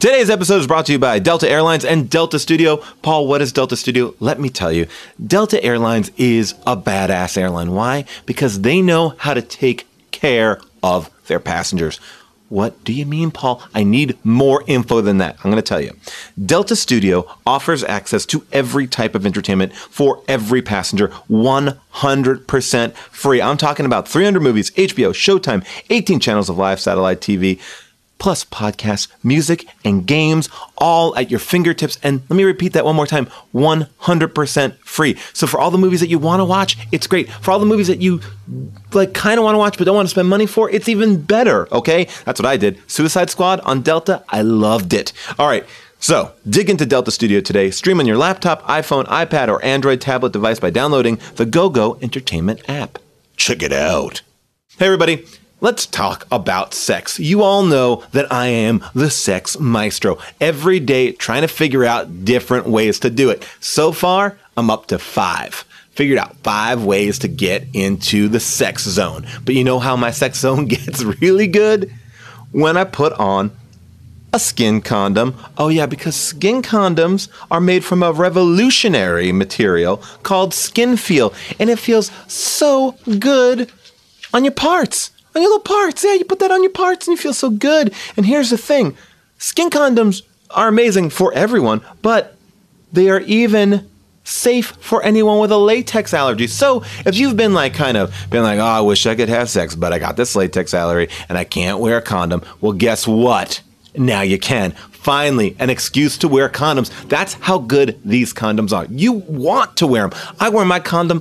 Today's episode is brought to you by Delta Airlines and Delta Studio. Paul, what is Delta Studio? Let me tell you, Delta Airlines is a badass airline. Why? Because they know how to take care of their passengers. What do you mean, Paul? I need more info than that. I'm going to tell you. Delta Studio offers access to every type of entertainment for every passenger, 100% free. I'm talking about 300 movies, HBO, Showtime, 18 channels of live satellite TV, plus podcasts, music, and games, all at your fingertips. And let me repeat that one more time, 100% free. So for all the movies that you want to watch, it's great. For all the movies that you kind of want to watch but don't want to spend money for, it's even better, okay? That's what I did. Suicide Squad on Delta, I loved it. All right, so dig into Delta Studio today. Stream on your laptop, iPhone, iPad, or Android tablet device by downloading the GoGo Entertainment app. Check it out. Hey, everybody. Let's talk about sex. You all know that I am the sex maestro. Every day trying to figure out different ways to do it. So far, I'm up to 5. Figured out 5 ways to get into the sex zone. But you know how my sex zone gets really good? When I put on a skin condom. Oh yeah, because skin condoms are made from a revolutionary material called Skin Feel. And it feels so good on your parts. On your little parts. Yeah, you put that on your parts and you feel so good. And here's the thing. Skin condoms are amazing for everyone, but they are even safe for anyone with a latex allergy. So if you've been oh, I wish I could have sex, but I got this latex allergy and I can't wear a condom. Well, guess what? Now you can. Finally, an excuse to wear condoms. That's how good these condoms are. You want to wear them. I wear my condom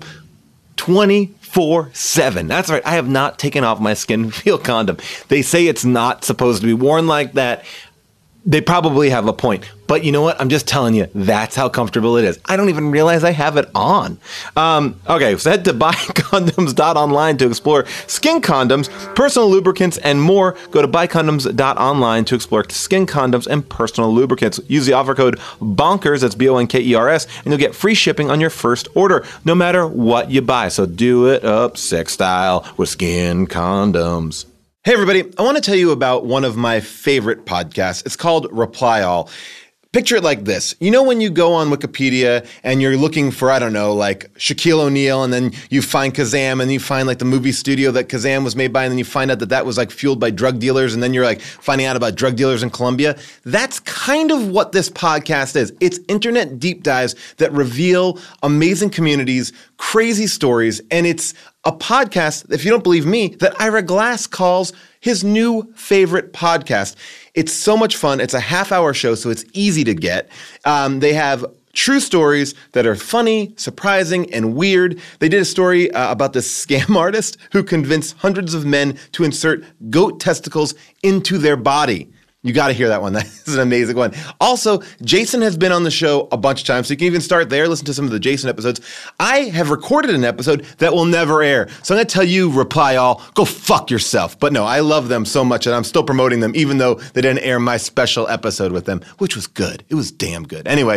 24/7. That's right. I have not taken off my Skin Feel condom. They say it's not supposed to be worn like that. They probably have a point. But you know what? I'm just telling you, that's how comfortable it is. I don't even realize I have it on. Okay, so head to buycondoms.online to explore skin condoms, personal lubricants, and more. Go to buycondoms.online to explore skin condoms and personal lubricants. Use the offer code BONKERS, that's BONKERS, and you'll get free shipping on your first order, no matter what you buy. So do it up sex style with skin condoms. Hey, everybody. I want to tell you about one of my favorite podcasts. It's called Reply All. Picture it like this. You know when you go on Wikipedia and you're looking for, Shaquille O'Neal, and then you find Kazam, and you find the movie studio that Kazam was made by, and then you find out that was fueled by drug dealers, and then you're finding out about drug dealers in Colombia? That's kind of what this podcast is. It's internet deep dives that reveal amazing communities, crazy stories, and it's a podcast, if you don't believe me, that Ira Glass calls his new favorite podcast. It's so much fun. It's a half-hour show, so it's easy to get. They have true stories that are funny, surprising, and weird. They did a story about this scam artist who convinced hundreds of men to insert goat testicles into their body. You got to hear that one. That is an amazing one. Also, Jason has been on the show a bunch of times, so you can even start there, listen to some of the Jason episodes. I have recorded an episode that will never air. So I'm going to tell you, Reply All, go fuck yourself. But no, I love them so much, and I'm still promoting them, even though they didn't air my special episode with them, which was good. It was damn good. Anyway,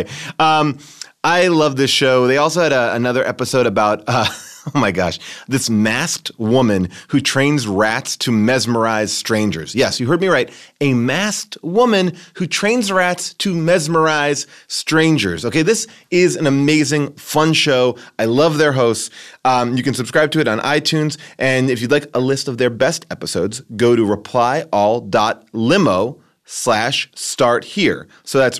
I love this show. They also had another episode about... oh my gosh, this masked woman who trains rats to mesmerize strangers. Yes, you heard me right. A masked woman who trains rats to mesmerize strangers. Okay, this is an amazing, fun show. I love their hosts. You can subscribe to it on iTunes. And if you'd like a list of their best episodes, go to replyall.limo/start here. So that's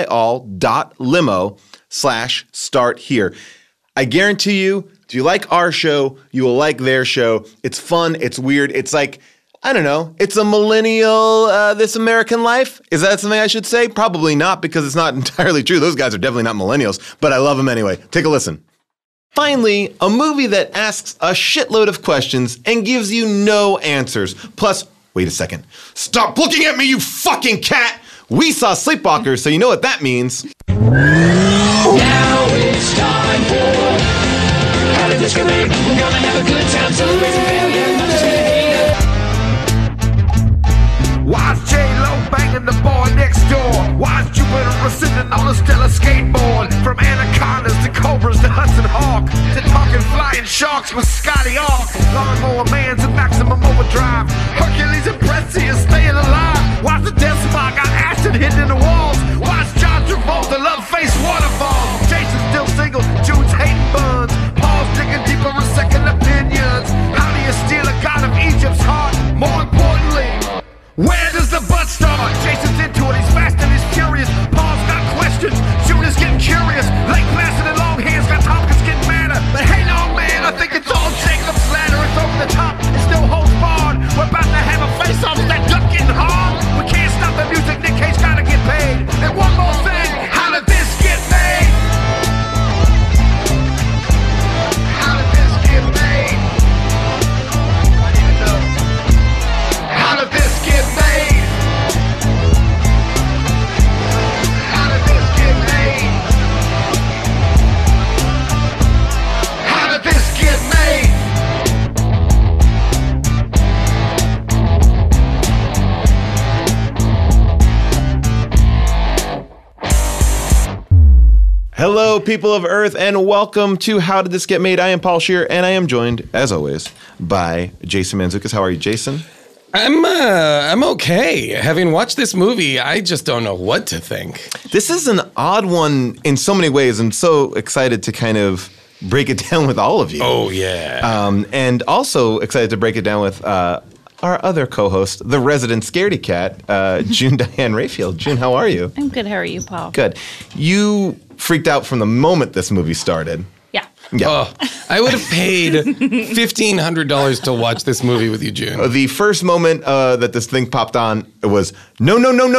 replyall.limo/start here. I guarantee you, if you like our show, you will like their show. It's fun. It's weird. It's I don't know. It's a millennial, This American Life. Is that something I should say? Probably not, because it's not entirely true. Those guys are definitely not millennials, but I love them anyway. Take a listen. Finally, a movie that asks a shitload of questions and gives you no answers. Plus, wait a second. Stop looking at me, you fucking cat! We saw Sleepwalkers, so you know what that means. Now it's time for How to Discriminate. We're gonna have a good time celebrating failure. Why's J-Lo banging the boy next door? Why's Jupiter sitting on a stellar skateboard? From anacondas to cobras to Hudson Hawk to talking flying sharks with Scotty Hawk. Lawnmower Man to Maximum Overdrive. Hercules and Pressy is staying alive. Why's the Death Spa got acid hidden in the walls. Watch John Travolta love face waterfalls. Jason's still single, June's hating buns. Paul's digging deeper with second opinions. How do you steal a god of Egypt's heart? More importantly, where does the butt start? Jason's into it, he's fast and he's furious. Paul's got questions, June is getting curious. Lake Placid and long hands got Tompkins getting madder. But hey, long man, I think it's all Jacob's ladder. It's over the top, it's still holds barred. We're about to have a face-off, is that duck getting hard? We can't stop the music, Nick Cage's gotta get paid. And one more thing, how did this get made? How did this get made? I need to know. How did this get made? How did this get made? How did this get made? Hello, people of Earth, and welcome to How Did This Get Made? I am Paul Scheer, and I am joined, as always, by Jason Mantzoukas. How are you, Jason? I'm okay. Having watched this movie, I just don't know what to think. This is an odd one in so many ways. I'm so excited to kind of break it down with all of you. Oh, yeah. And also excited to break it down with our other co-host, the resident scaredy cat, June Diane Rayfield. June, how are you? I'm good. How are you, Paul? Good. You freaked out from the moment this movie started. Yeah. Yeah. Oh, I would have paid $1,500 to watch this movie with you, June. The first moment that this thing popped on, it was no,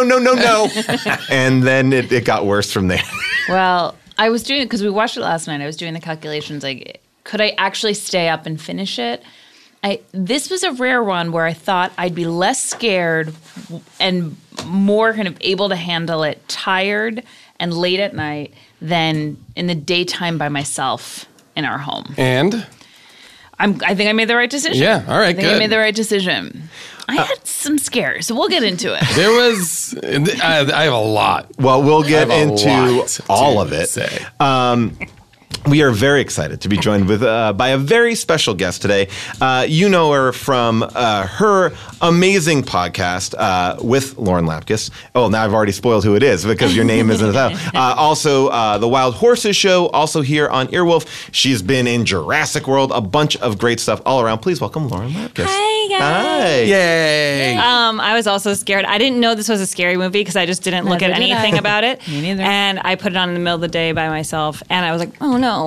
and then it got worse from there. Well, I was doing it because we watched it last night. I was doing the calculations, like, could I actually stay up and finish it? This was a rare one where I thought I'd be less scared and more kind of able to handle it tired and late at night than in the daytime by myself in our home. And? I think I made the right decision. Yeah, all right, I think good. I made the right decision. I had some scares, so we'll get into it. There was... I have a lot. Well, we'll get I have a into lot all to of it. say. We are very excited to be joined with by a very special guest today. You know her from her amazing podcast with Lauren Lapkus. Oh, now I've already spoiled who it is because your name isn't out. Also, The Wild Horses Show, also here on Earwolf. She's been in Jurassic World, a bunch of great stuff all around. Please welcome Lauren Lapkus. Hi, guys. Hi. Yay. I was also scared. I didn't know this was a scary movie because I just didn't look at Neither did anything I. about it. Me neither. And I put it on in the middle of the day by myself, and I was like, oh no.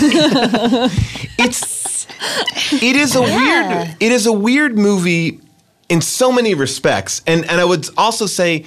It is a weird movie in so many respects. And I would also say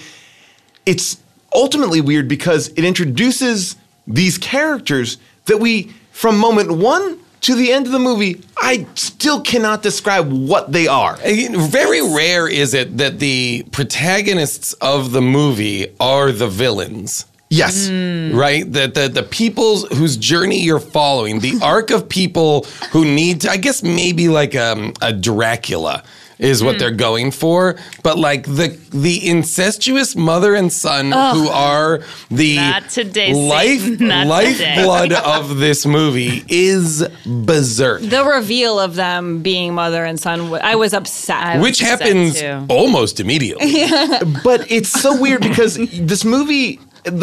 it's ultimately weird because it introduces these characters that we, from moment one to the end of the movie, I still cannot describe what they are. Very rare is it that the protagonists of the movie are the villains. Yes. Right? The people whose journey you're following, the arc of people who need to, I guess maybe like a Dracula is what they're going for. But like the incestuous mother and son who are the Not today, Satan. Not lifeblood of this movie is berserk. The reveal of them being mother and son, I was upset. Which upset happens too. almost immediately. But it's so weird because this movie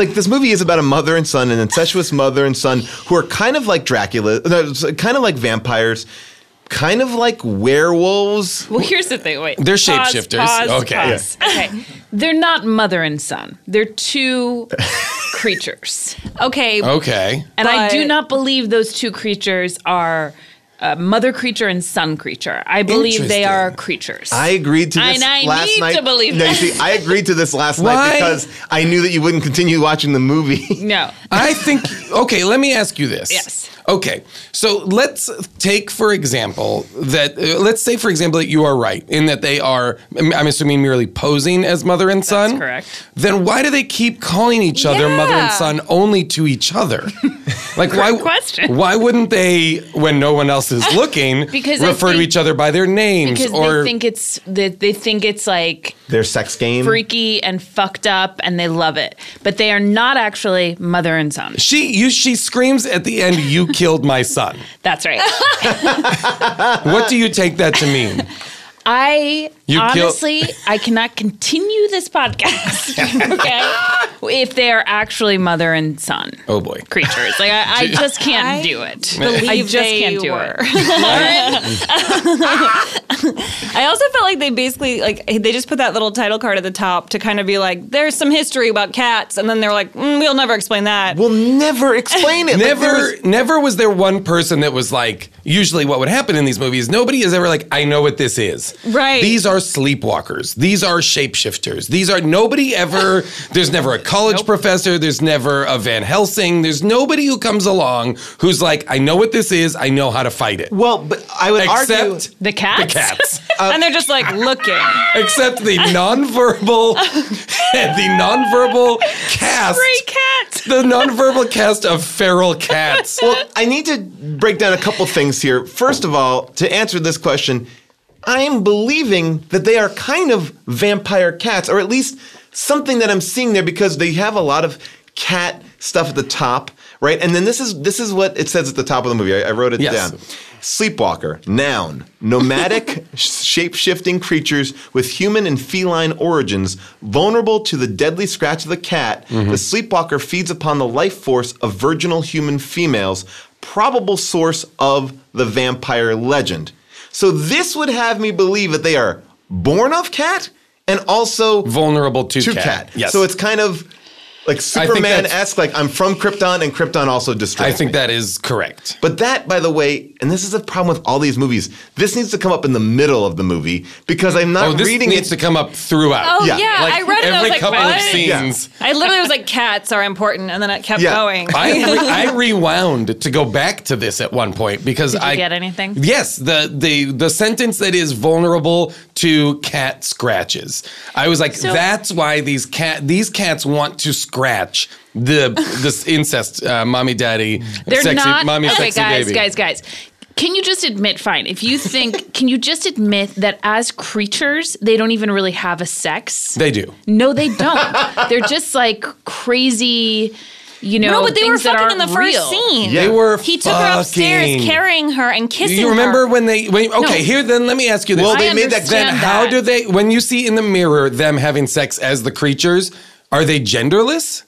is about a mother and son, an incestuous mother and son who are kind of like Dracula, kind of like vampires, kind of like werewolves. Well, here's the thing. Wait. They're Pause, shapeshifters. pause, Okay. pause. Okay. They're not mother and son. They're two creatures. Okay. Okay. And I do But- not believe those two creatures are mother creature and son creature. I believe they are Interesting. creatures. I agreed to this And I last need night. to believe No, you that. see, I agreed to this last Why? night because I knew that you wouldn't continue watching the movie. No. I think, okay, let me ask you this. Yes. Okay, so let's take, for example, that, let's say, for example, that you are right in that they are, I'm assuming, merely posing as mother and son. correct. Then why do they keep calling each other mother and son only to each other? Like, why? question. Why wouldn't they, when no one else is looking, Because I refer to think- each other by their names? Because or they think it's like Their sex game. freaky and fucked up and they love it. But they are not actually mother and son. she screams at the end, "You killed my son." That's right. What do you take that to mean? I You kill- honestly, I cannot continue this podcast, okay, if they are actually mother and son Oh boy. creatures. Like I just can't do it. I just can't do it. I also felt like they basically they just put that little title card at the top to kind of be like, there's some history about cats, and then they're like, we'll never explain that. We'll never explain it. Like, Never was there one person that was like, usually what would happen in these movies, nobody is ever like, I know what this is. Right. These are sleepwalkers. These are shapeshifters. Nobody ever, there's never a college professor. There's never a Van Helsing. There's nobody who comes along who's like, I know what this is. I know how to fight it. Well, but I would argue... Except The cats? The cats. And they're just like looking. Except the nonverbal cast. Stray cat. The nonverbal cast of feral cats. Well, I need to break down a couple things here. First of all, to answer this question, I am believing that they are kind of vampire cats, or at least something that I'm seeing there, because they have a lot of cat stuff at the top, right? And then this is what it says at the top of the movie. I wrote it Yes. down. Sleepwalker, noun, nomadic, shape-shifting creatures with human and feline origins, vulnerable to the deadly scratch of the cat. The sleepwalker feeds upon the life force of virginal human females, probable source of the vampire legend. So this would have me believe that they are born of cat and also Vulnerable to cat. cat. Yes. So it's kind of like Superman-esque, like I'm from Krypton and Krypton also destroys I think me. that is correct. But that, by the way, and this is a problem with all these movies, this needs to come up in the middle of the movie because I'm not This reading needs it. to come up throughout. Oh, Yeah. yeah. Like I read it and I was every like, couple what? of scenes. I literally was like, cats are important, and then it kept Yeah. going. I rewound to go back to this at one point because Did you I get anything? Yes, the sentence that is vulnerable to cat scratches. I was like, that's why these cats want to scratch this incest mommy daddy They're sexy not. mommy Okay, sexy baby. guys. Can you just admit, fine, if you think, can you just admit that as creatures, they don't even really have a sex? They do. No, they don't. They're just like crazy, No, but they were things that fucking in aren't the first real. scene. Yeah. They were He took her upstairs, fucking- carrying her and kissing her. You remember when here then let me ask you this. Well, they I made that. Then understand how that. do they, when you see in the mirror them having sex as the creatures, are they genderless?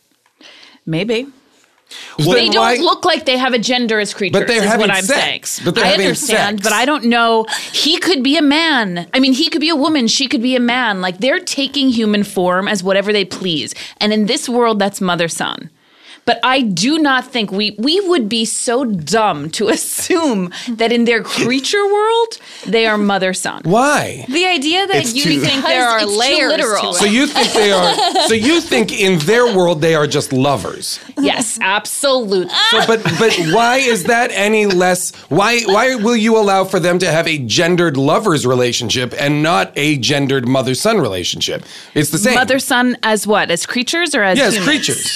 Maybe. Well, They then don't why- look like they have a gender as creatures, But they're is having what I'm sex. saying. But they're I having understand, sex. but I don't know. He could be a man. I mean, he could be a woman. She could be a man. Like, they're taking human form as whatever they please. And in this world, that's mother-son. But I do not think we would be so dumb to assume that in their creature world, they are mother-son. Why? the idea that It's you too- think there are It's too layers literal. to So it. you think they are? So you think in their world they are just lovers? Yes, absolutely. So, but why is that any less? Why will you allow for them to have a gendered lovers relationship and not a gendered mother-son relationship? It's the same. Mother-son as what? As creatures or as yes, humans? creatures.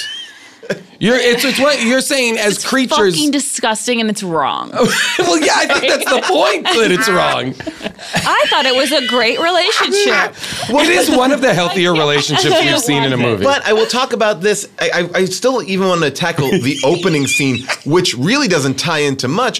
It's what you're saying as creatures. Fucking disgusting and it's wrong. Well, yeah, I think that's the point that it's wrong. I thought it was a great relationship. It is one of the healthier relationships we've seen in a movie. But I will talk about this. I still even want to tackle the opening scene, which really doesn't tie into much.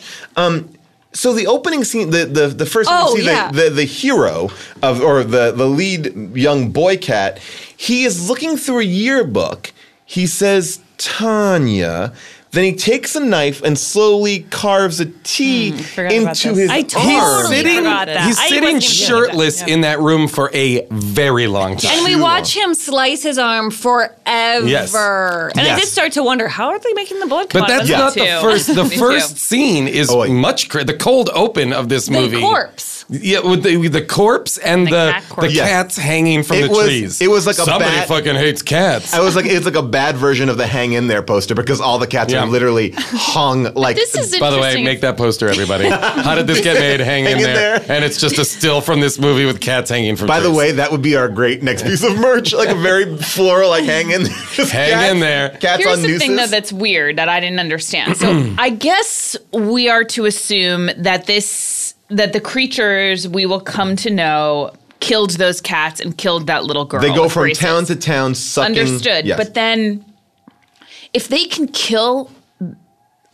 So the opening scene, the first Oh, you see yeah. the hero of, or the lead young boy cat, he is looking through a yearbook. He says, Tanya. Then he takes a knife and slowly carves a T forgot about into this. his I arm. totally forgot that. He's I sitting wasn't gonna say shirtless that. in that room for a very long time. And we watch him slice his arm forever. Yes. And I Yes. did start to wonder, how are they making the blood come But out? that's of not him? the first. The Me first too. scene is Oh, wait. much. The cold open of this movie. The corpse. Yeah, with the corpse and The the cat corpse. Yeah. cats hanging from It the was- trees. it was like a somebody bat- fucking hates cats. It's like a bad version of the Hang In There poster because all the cats Yeah. are literally hung like. This is By the way, interesting. make that poster, everybody. How did this get made? Hang in there. And it's just a still from this movie with cats hanging from By the trees. way, that would be our great next piece of merch, like a very floral, like hang in, Hang in there. Cats Here's on the nooses. thing, though, that's weird that I didn't understand. So I guess we are to assume that that the creatures we will come to know killed those cats and killed that little girl. They go with from braces. town to town, sucking. Understood. Yes. But then if they can kill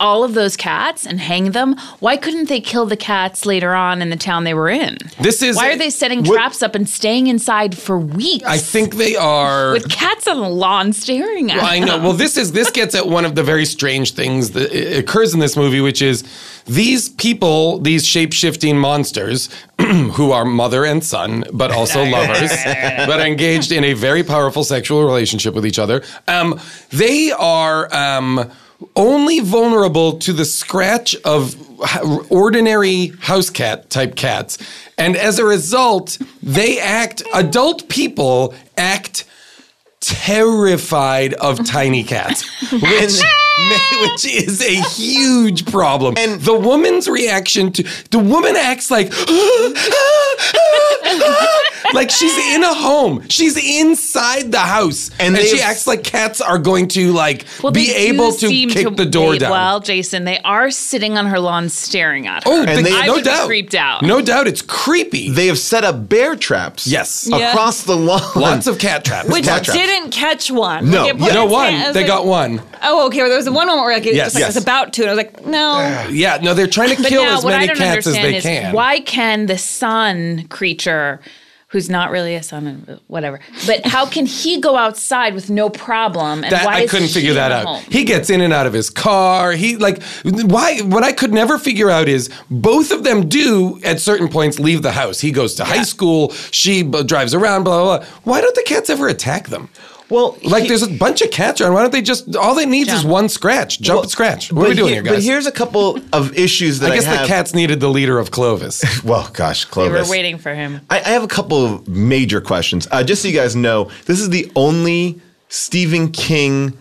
all of those cats and hang them, why couldn't they kill the cats later on in the town they were in? Why are they setting traps up and staying inside for weeks? I think they are with cats on the lawn staring at them. I know. Well, this gets at one of the very strange things that occurs in this movie, which is these people, these shape-shifting monsters, who are mother and son, but also lovers, but engaged in a very powerful sexual relationship with each other. They are only vulnerable to the scratch of ordinary house cat type cats. And as a result, adult people act terrified of tiny cats, which is a huge problem. And the woman's reaction the woman acts like like she's in a home. She's inside the house. And she acts like cats are going to be able to kick the door down. Well, Jason, they are sitting on her lawn staring at her. Oh, and I no would be doubt. creeped out. No doubt, it's creepy. They have set up bear traps. Yes. Across the lawn. Lots of cat traps. Which Cat traps. didn't catch one. No. Like, it put No, its one. hand- I was They like, got one. Oh, okay. Well, there was the one moment where it Yes. was about to, and I was like, no. Yeah, no, they're trying to But kill now, as what I many don't cats as understand they is can. why can the sun creature, who's not really a sun, whatever, but how can he go outside with no problem? And why I is couldn't he figure that in the out. home? He gets in and out of his car. Why? What I could never figure out is both of them do at certain points leave the house. He goes to high school. She drives around. Blah blah blah. Why don't the cats ever attack them? Well, There's a bunch of cats around. Why don't they just? All they need is one scratch. Jump and scratch. What are we doing here, guys? But here's a couple of issues that I guess have. the cats needed the leader of Clovis. Well, gosh, They Clovis. were waiting for him. I have a couple of major questions. Just so you guys know, this is the only Stephen King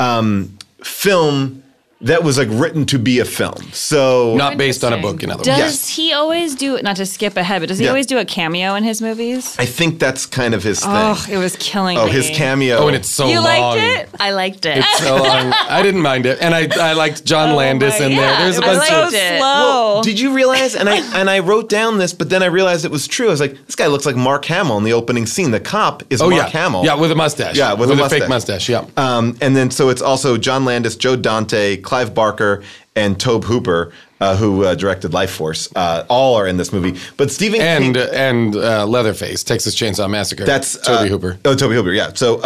film that was written to be a film. So Not based on a book, in other words. Does he always do, not to skip ahead, but does he Yeah. always do a cameo in his movies? I think that's kind of his thing. Oh, it was killing me. His cameo. Oh, and it's so You long. liked it? I liked it. It's so long. I didn't mind it, and I liked John Landis in there. Yeah, There's a it was bunch so of it. slow. Well, did you realize? And I wrote down this, but then I realized it was true. I was like, this guy looks like Mark Hamill in the opening scene. The cop is Mark Hamill. Yeah, with a mustache. Yeah, with a fake mustache. Yeah. And then so it's also John Landis, Joe Dante, Clive Barker, and Tobe Hooper, who directed Life Force. All are in this movie. But Stephen King. And Leatherface, Texas Chainsaw Massacre. That's Tobe Hooper. Oh, Tobe Hooper, yeah. So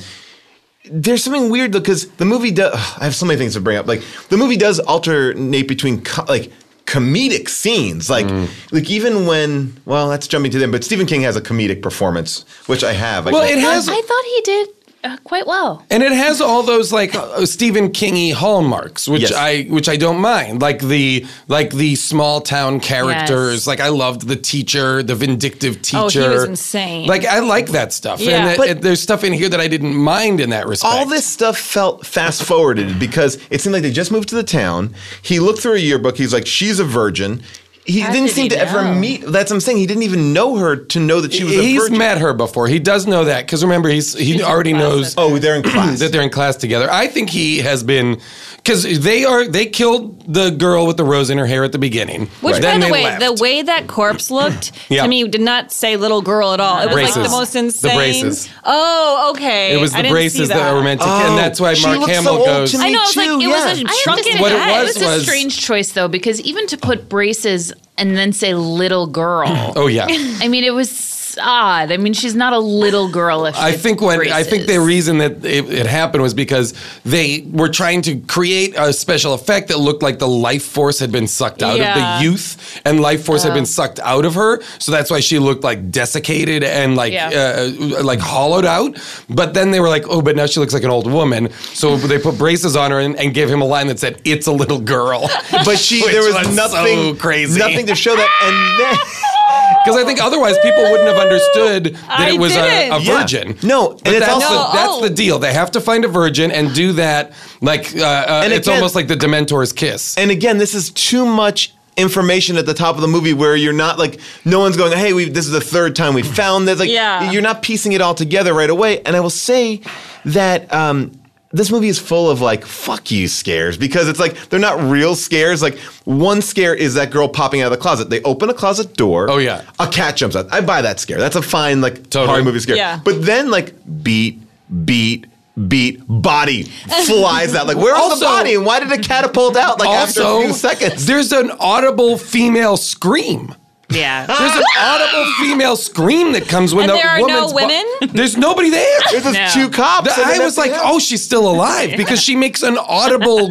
there's something weird because the movie does. I have so many things to bring up. The movie does alternate between comedic scenes, like even when. Well, that's jumping to them, but Stephen King has a comedic performance, which I have. Well, it has. I thought he did quite well. And it has all those Stephen King-y hallmarks, which Yes. I don't mind, like the small town characters. Yes. I loved the teacher, the vindictive teacher. Oh, he was insane. I like that stuff. Yeah. And But- there's stuff in here that I didn't mind in that respect. All this stuff felt fast forwarded because it seemed like they just moved to the town. He looked through a yearbook. He's like, she's a virgin. He How didn't did seem he to ever know? meet. That's what I'm saying. He didn't even know her to know that she was a He's virgin. met her before. He does know that because remember he already class knows. with Oh, they're in class. that they're in class together. I think he has been because they killed the girl with the rose in her hair at the beginning. Which, Then by the they way, left. the way that corpse looked Yeah. to me did not say little girl at all. It was Braces. like the most The insane. braces. Oh, okay. It was I the didn't braces see that were meant to, Oh, and that's why she Mark looks so Hamill old goes. to me. I know, it's like too, it was yeah. a I have to shrunken say What it that. was It was a was- strange choice though, because even to put braces and then say little girl. Oh yeah. I mean, it was odd. I mean, she's not a little girl. If I it's think braces. the reason that it happened was because they were trying to create a special effect that looked like the life force had been sucked out of Yeah. the youth, and life force had been sucked out of her. So that's why she looked desiccated and hollowed out. But then they were like, oh, but now she looks like an old woman. So they put braces on her and gave him a line that said, "It's a little girl." But Which there was was nothing so crazy. nothing to show that. And then Because I think otherwise people wouldn't have understood that I it was a didn't. Yeah. virgin. No, but and it's that's, also- that's the deal. They have to find a virgin and do that it's again- almost like the Dementor's kiss. And again, this is too much information at the top of the movie where you're not no one's going, hey, this is the third time we found this. Yeah. You're not piecing it all together right away. And I will say that this movie is full of fuck you scares because it's they're not real scares. One scare is that girl popping out of the closet. They open a closet door. Oh, yeah. A cat jumps out. I buy that scare. That's a fine horror movie scare. Yeah. But then beat, beat, body flies out. Like, where was the Also- body? And why did it catapult out after a few seconds? There's an audible female scream. Yeah. There's an audible female scream that comes when And the there are no woman's women? There's nobody there. There's just No. two cops. and I then was at the like, end- oh, she's still alive because she makes an audible.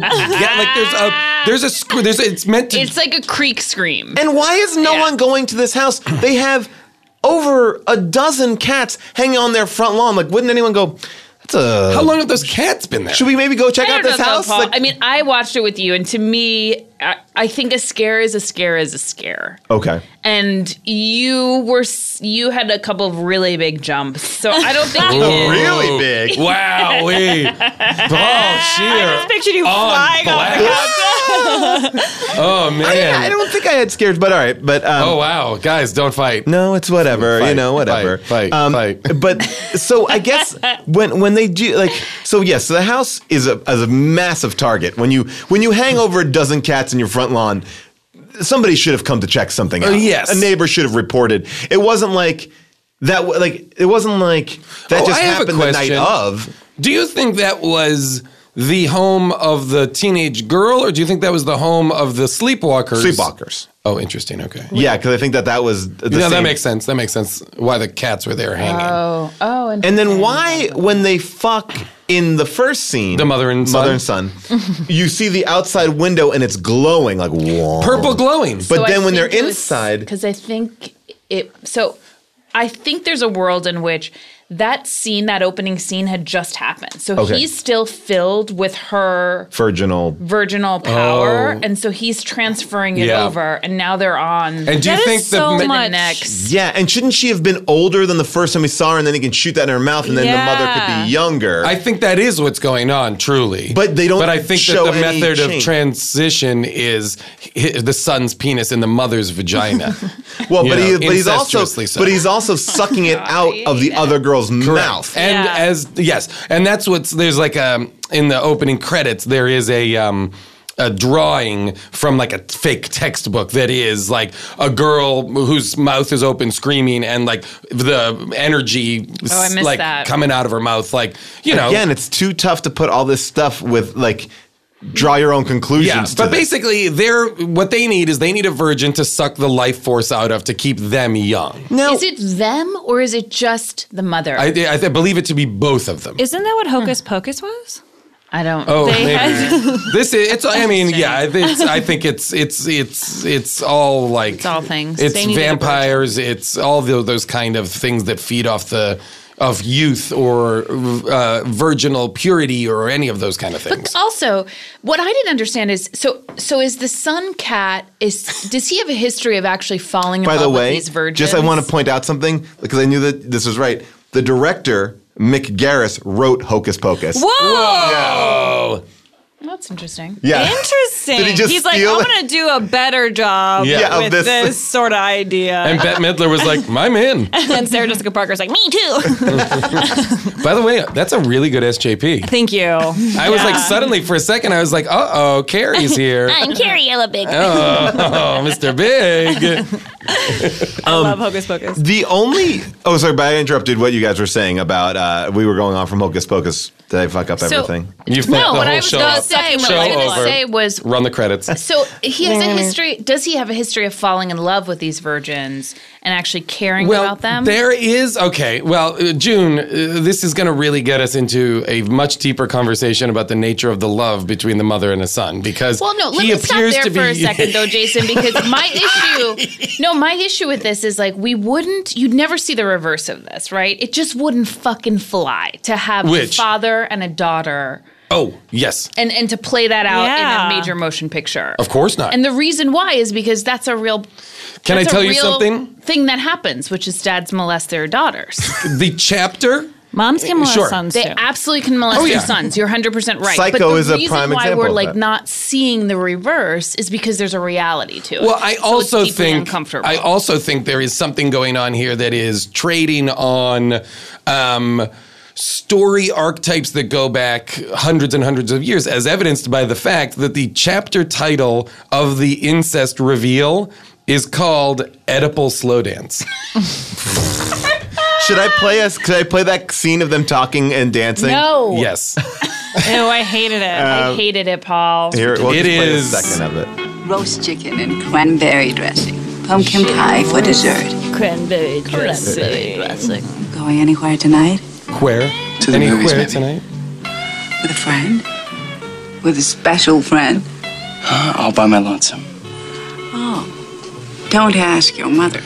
It's meant to. It's like a creak scream. And why is no Yeah. one going to this house? They have over a dozen cats hanging on their front lawn. Like, wouldn't anyone go, How long have those cats been there? should we maybe go check I out don't this know, house? Paul. Like- I mean, I watched it with you, and to me, I think a scare is a scare is a scare. okay. And you had a couple of really big jumps, so I don't think you Oh, did. really big. Wow, Paul Scheer. I just pictured you on flying black. off Oh man. I don't think I had scares, but all right. But Oh wow, guys, don't fight. no, it's whatever. Fight, you know, whatever. fight. But so I guess when they do like so yes, so the house is a massive target. When you hang over a dozen cats in your front lawn, somebody should have come to check something out. Yes. A neighbor should have reported. It wasn't like that. It wasn't like that Oh, just I have a happened the night question. of. Do you think that was the home of the teenage girl, or do you think that was the home of the sleepwalkers? Sleepwalkers. Oh, interesting. Okay. Yeah, because I think that was the Yeah, that same- makes sense. That makes sense. Why the cats were there hanging. Oh, And then why, when they fuck in the first scene, The mother and son, you see the outside window and it's glowing like whoa. Purple glowing. But then when they're inside, because I think I think there's a world in which that opening scene had just happened. So Okay. he's still filled with her virginal. virginal power, Oh. and so he's transferring it Yeah. over, and now they're on. And do you That is think so the much- the next. Yeah, and shouldn't she have been older than the first time we saw her, and then he can shoot that in her mouth, and then the mother could Yeah. be younger? I think that is what's going on, truly. But they don't But I think show that the any method of change. transition is the son's penis in the mother's vagina. well, you but, know, he's also incestuously so. but he's also sucking it out of the other girl's mouth. And Yeah. and that's there's like in the opening credits there is a drawing from like a fake textbook that is like a girl whose mouth is open screaming and like the energy I missed like that. coming out of her mouth like you know. Again, it's too tough to put all this stuff with like draw your own conclusions. Yeah, to but this. basically, what they need is a virgin to suck the life force out of to keep them young. now Is it them or is it just the mother? I believe it to be both of them. Isn't that what Hocus Pocus was? I don't. Oh, They maybe. had- This is. It's. I mean, yeah. I think it's all like It's all things. It's They needed a vampires. It's all those kind of things that feed off of youth or virginal purity or any of those kind of things. Also, what I didn't understand is so is the son cat does he have a history of actually falling in by love the with way, these virgins? just I want to point out something because I knew that this was right. The director Mick Garris wrote Hocus Pocus. Whoa! Oh, That's interesting. Yeah. Interesting. Did he just He's like, steal I'm it? going to do a better job Yeah, of with this. this sort of idea. and Bette Midler was like, "I'm in." And Sarah Jessica Parker's like, me too. By the way, that's a really good SJP. Thank you. I was like, suddenly for a second, I was like, "Uh-oh, Carrie's here." I'm Carrie Yellowbig. Oh, Mr. Big. I love Hocus Pocus. The only sorry, but I interrupted what you guys were saying about we were going on from Hocus Pocus. Did I fuck up everything? You fucked No, the what whole I was show going to up. say, Show over. was Run the credits. so he has a history. Does he have a history of falling in love with these virgins and actually caring about them? There is, okay. Well, June, this is going to really get us into a much deeper conversation about the nature of the love between the mother and the son because Well, no, let he me stop appears there to be. for a second, though, Jason, because my issue with this is like you'd never see the reverse of this, right? It just wouldn't fucking fly to have a Which? father and a daughter Oh, yes. and to play that out Yeah. in a major motion picture. Of course not. And the reason why is because that's a real. Can I that's a tell you real something? Thing that happens, which is dads molest their daughters. The chapter. Moms can molest Sure. sons They too. absolutely can molest Oh, their yeah. sons. You're 100% right. Psycho but the is a reason prime why example we're of like that. not seeing the reverse is because there's a reality to it. Well, I So also it's deeply think uncomfortable. I also think there is something going on here that is trading on story archetypes that go back hundreds and hundreds of years, as evidenced by the fact that the chapter title of the incest reveal is called Oedipal Slow Dance. Could I play that scene of them talking and dancing? No. Yes. Ew, I hated it. I hated it, Paul. Here, we'll It just play is- a second of it. Roast chicken and cranberry dressing. Pumpkin pie for dessert. Cranberry dressing. Going anywhere tonight? Where? To the movies, Anywhere maybe. tonight? With a friend? With a special friend? All by my lonesome. Oh, don't ask your mother.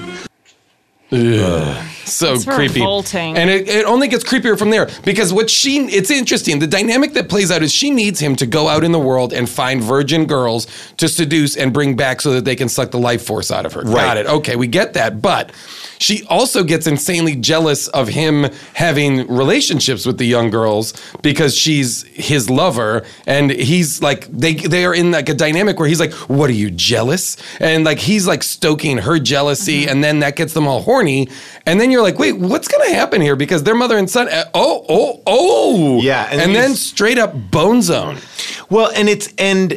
So It's creepy. revolting. And it only gets creepier from there because it's interesting. The dynamic that plays out is she needs him to go out in the world and find virgin girls to seduce and bring back so that they can suck the life force out of her. Right. Got it. Okay, we get that. But she also gets insanely jealous of him having relationships with the young girls because she's his lover. And he's like, they are in like a dynamic where he's like, what are you, jealous? And like, he's like stoking her jealousy. And then that gets them all horny. And then you're like, wait, what's going to happen here? Because they're mother and son. Oh. Yeah, and And then he's- straight up bone zone. Well, and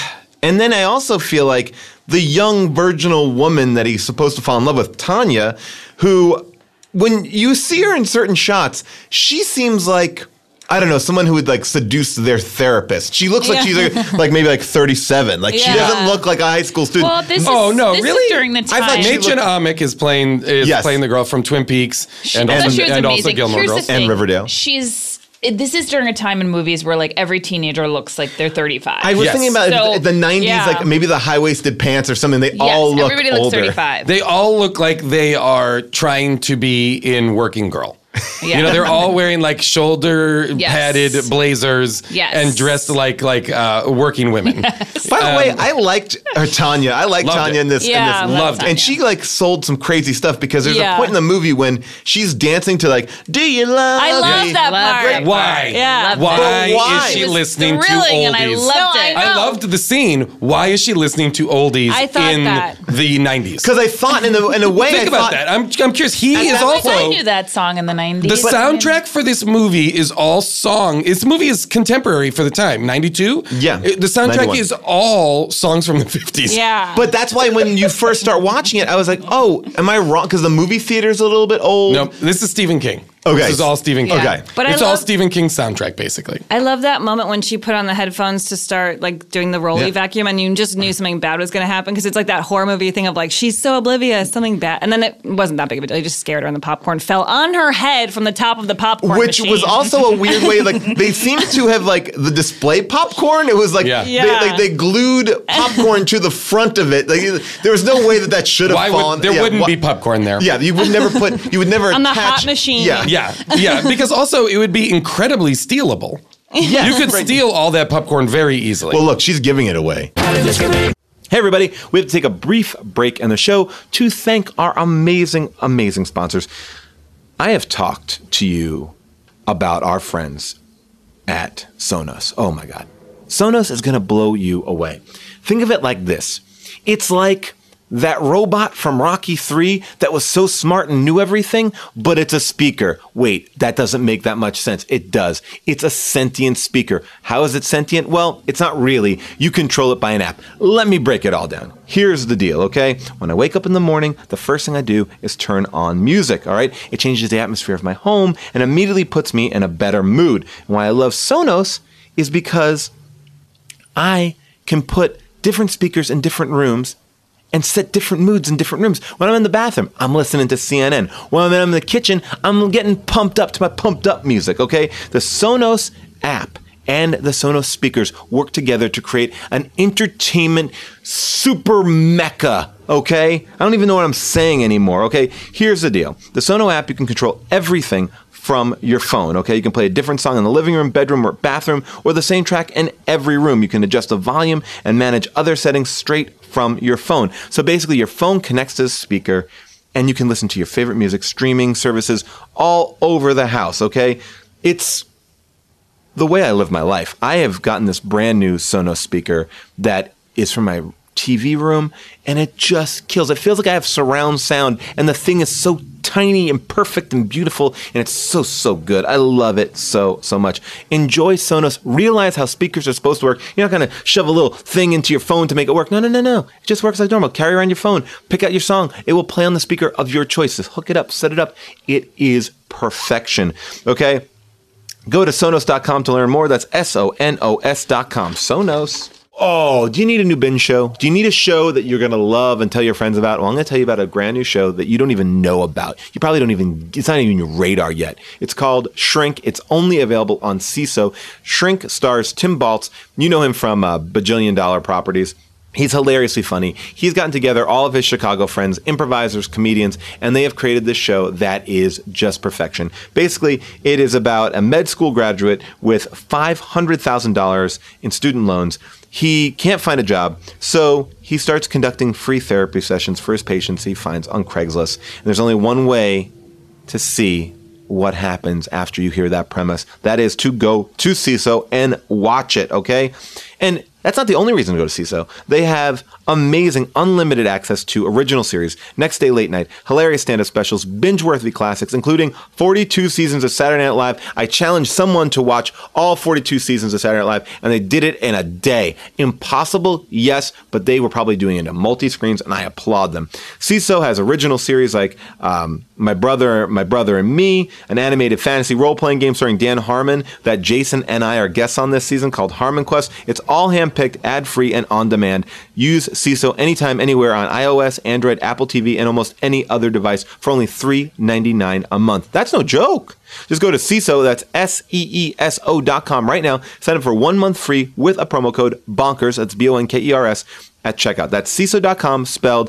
then I also feel like the young virginal woman that he's supposed to fall in love with, Tanya, who, when you see her in certain shots, she seems like, I don't know, someone who would like seduce their therapist. She looks like she's like maybe like 37. Like she Yeah. doesn't look like a high school student. Well, this Oh, is, no, this really? is during the I thought time. she Machen Amick is playing Yes. the girl from Twin Peaks and I thought also, she was and also amazing. Gilmore Here's Girls. the thing. And Riverdale. This is during a time in movies where like every teenager looks like they're 35. I was Yes. thinking about So, the 90s, yeah. like maybe the high-waisted pants or something. They yes, all look everybody looks older. 35. They all look like they are trying to be in Working Girl. Yeah. You know, they're all wearing like shoulder Yes. padded blazers Yes. and dressed like working women. By the way, I liked Tanya. I liked Loved Tanya it. in this. Yeah, in this. loved it. And she like sold some crazy stuff because there's Yeah. a point in the movie when she's dancing to like, "Do you love?" I love me?" that Love part. it. Why? Yeah. Loved Why, But why? is she It was listening to thrilling, oldies? and I loved No, it. I loved the scene. Why is she listening to oldies I thought in that. the 90s? Because I thought in a way, Think I about thought, that. I'm curious. He is that also I knew that song in the 90s. the soundtrack for this movie is all song. This movie is contemporary for the time, 92. Yeah, The soundtrack 91. is all songs from the 50s. Yeah. But that's why when you first start watching it, I was like, "Oh, am I wrong?" Because the movie theater's a little bit old. No, this is Stephen King. Okay. This is all Stephen King. Okay. But I it's all love- Stephen King's soundtrack, basically. I love that moment when she put on the headphones to start like doing the rolly Yeah. vacuum, and you just knew something bad was going to happen because it's like that horror movie thing of like she's so oblivious, something bad, and then it wasn't that big of a deal. It just scared her, and the popcorn fell on her head from the top of the popcorn Which machine. was also a weird way, like they seemed to have like the display popcorn. It was like Yeah. Yeah. they glued popcorn to the front of it. Like there was no way that should have Why fallen. would there Yeah, wouldn't wha- be popcorn there? Yeah, you would never On the attach, hot machine. Yeah, Yeah, because also it would be incredibly stealable. Yes. You could steal all that popcorn very easily. Well, look, she's giving it away. Hey, everybody, we have to take a brief break in the show to thank our amazing, amazing sponsors. I have talked to you about our friends at Sonos. Oh my God. Sonos is going to blow you away. Think of it like this. It's like that robot from Rocky 3 that was so smart and knew everything, but it's a speaker. Wait, that doesn't make that much sense. It does. It's a sentient speaker. How is it sentient? Well, it's not really. You control it by an app. Let me break it all down. Here's the deal, okay? When I wake up in the morning, the first thing I do is turn on music, all right? It changes the atmosphere of my home and immediately puts me in a better mood. And why I love Sonos is because I can put different speakers in different rooms and set different moods in different rooms. When I'm in the bathroom, I'm listening to CNN. When I'm in the kitchen, I'm getting pumped up to my pumped up music, okay? The Sonos app and the Sonos speakers work together to create an entertainment super mecca, okay? I don't even know what I'm saying anymore, okay? Here's the deal. The Sonos app, you can control everything from your phone, okay? You can play a different song in the living room, bedroom, or bathroom, or the same track in every room. You can adjust the volume and manage other settings straight from your phone. So basically, your phone connects to the speaker, and you can listen to your favorite music, streaming services all over the house, okay? It's the way I live my life. I have gotten this brand new Sonos speaker that is for my TV room, and it just kills. It feels like I have surround sound, and the thing is so tiny and perfect and beautiful, and it's so good. I love it so much. Enjoy Sonos. Realize how speakers are supposed to work. You're not going to shove a little thing into your phone to make it work. No. It just works like normal. Carry around your phone. Pick out your song. It will play on the speaker of your choice. Just hook it up. Set it up. It is perfection. Okay? Go to Sonos.com to learn more. That's Sonos.com. Sonos. Oh, do you need a new binge show? Do you need a show that you're going to love and tell your friends about? Well, I'm going to tell you about a brand new show that you don't even know about. You probably don't even, it's not even your radar yet. It's called Shrink. It's only available on CISO. Shrink stars Tim Baltz. You know him from Bajillion Dollar Properties. He's hilariously funny. He's gotten together all of his Chicago friends, improvisers, comedians, and they have created this show that is just perfection. Basically, it is about a med school graduate with $500,000 in student loans. He can't find a job, so he starts conducting free therapy sessions for his patients he finds on Craigslist. And there's only one way to see what happens after you hear that premise. That is to go to CISO and watch it, okay? And that's not the only reason to go to CISO. They have amazing, unlimited access to original series, next day late night, hilarious stand-up specials, binge-worthy classics, including 42 seasons of Saturday Night Live. I challenged someone to watch all 42 seasons of Saturday Night Live, and they did it in a day. Impossible? Yes, but they were probably doing it in multi-screens, and I applaud them. CISO has original series like My Brother and Me, an animated fantasy role-playing game starring Dan Harmon that Jason and I are guests on this season called Harmon Quest. It's all hand-picked, ad-free, and on-demand. Use CISO anytime, anywhere on iOS, Android, Apple TV, and almost any other device for only $3.99 a month. That's no joke. Just go to CISO, that's SEESO.com right now. Sign up for 1 month free with a promo code BONKERS, that's BONKERS, at checkout. That's CISO.com, spelled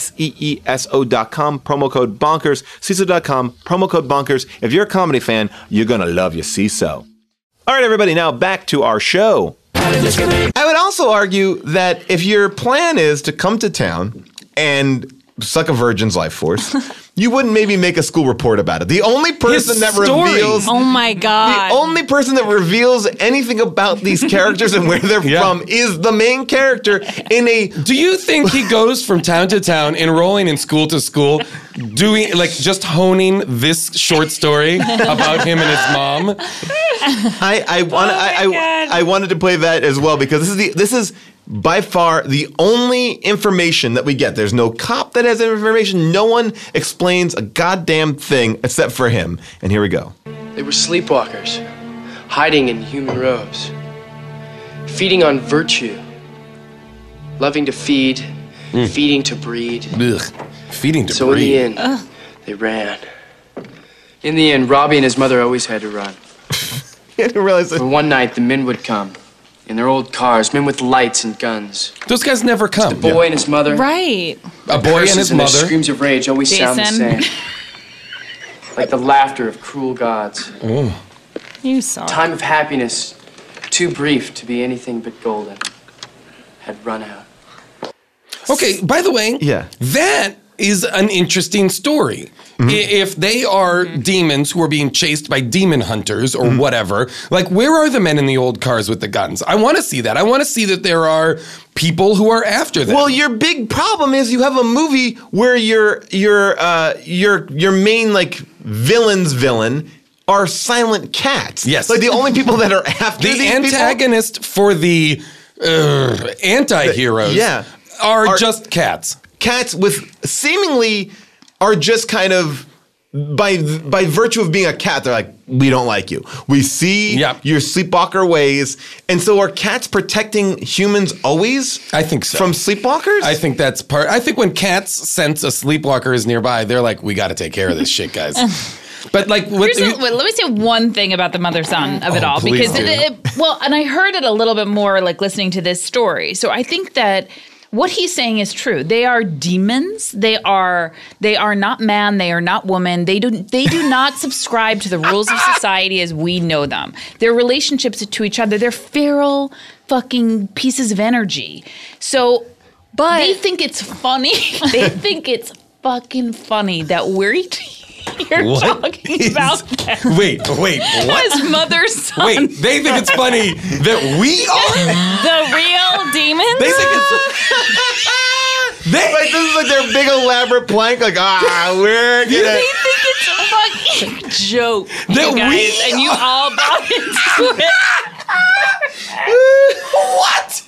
SEESO.com, promo code BONKERS, CISO.com, promo code BONKERS. If you're a comedy fan, you're going to love your CISO. All right, everybody, now back to our show. I would also argue that if your plan is to come to town and suck a virgin's life force, you wouldn't maybe make a school report about it. The only person that reveals... Oh my God. The only person that reveals anything about these characters and where they're from is the main character in a... Do you think he goes from town to town, enrolling in school to school, doing, like, just honing this short story about him and his mom? I wanted to play that as well because this is by far the only information that we get. There's no cop that has information. No one explains a goddamn thing except for him. And here we go. They were sleepwalkers, hiding in human robes, feeding on virtue, loving to feed, feeding to breed. Ugh. Feeding to breed. So in the end, they ran. In the end, Robbie and his mother always had to run. I didn't realize that. For one night, the men would come. In their old cars, men with lights and guns. Those guys never come. The boy and his mother. Right. A boy and his their mother. Screams of rage always sound the Jason. same. Like the laughter of cruel gods. You saw. Time of happiness, too brief to be anything but golden, had run out. Okay, by the way, that is an interesting story. If they are demons who are being chased by demon hunters or whatever, like where are the men in the old cars with the guns? I want to see that. I want to see that there are people who are after them. Well, your big problem is you have a movie where your main like villain are silent cats. Yes. Like the only people that are after the these antagonist people, for the anti-heroes are just cats. Cats with seemingly are just kind of by virtue of being a cat, they're like, we don't like you. We see your sleepwalker ways. And so are cats protecting humans always? I think so. From sleepwalkers? I think that's part. I think when cats sense a sleepwalker is nearby, they're like, we got to take care of this shit, guys. But like, let me say one thing about the mother-son of it all, please because well, and I heard it a little bit more like listening to this story. So I think that what he's saying is true. They are demons. They are not man. They are not woman. They do not subscribe to the rules of society as we know them. Their relationships to each other, they're feral fucking pieces of energy. So, but they think it's funny. They think it's fucking funny that we're here talking about them. Wait, what? As mother-son. Wait, they think it's funny that we are? The real demons? They think it's... Like, this is like their big elaborate plank, like, we're gonna... They think joke, That you guys, and you all bought into it. What?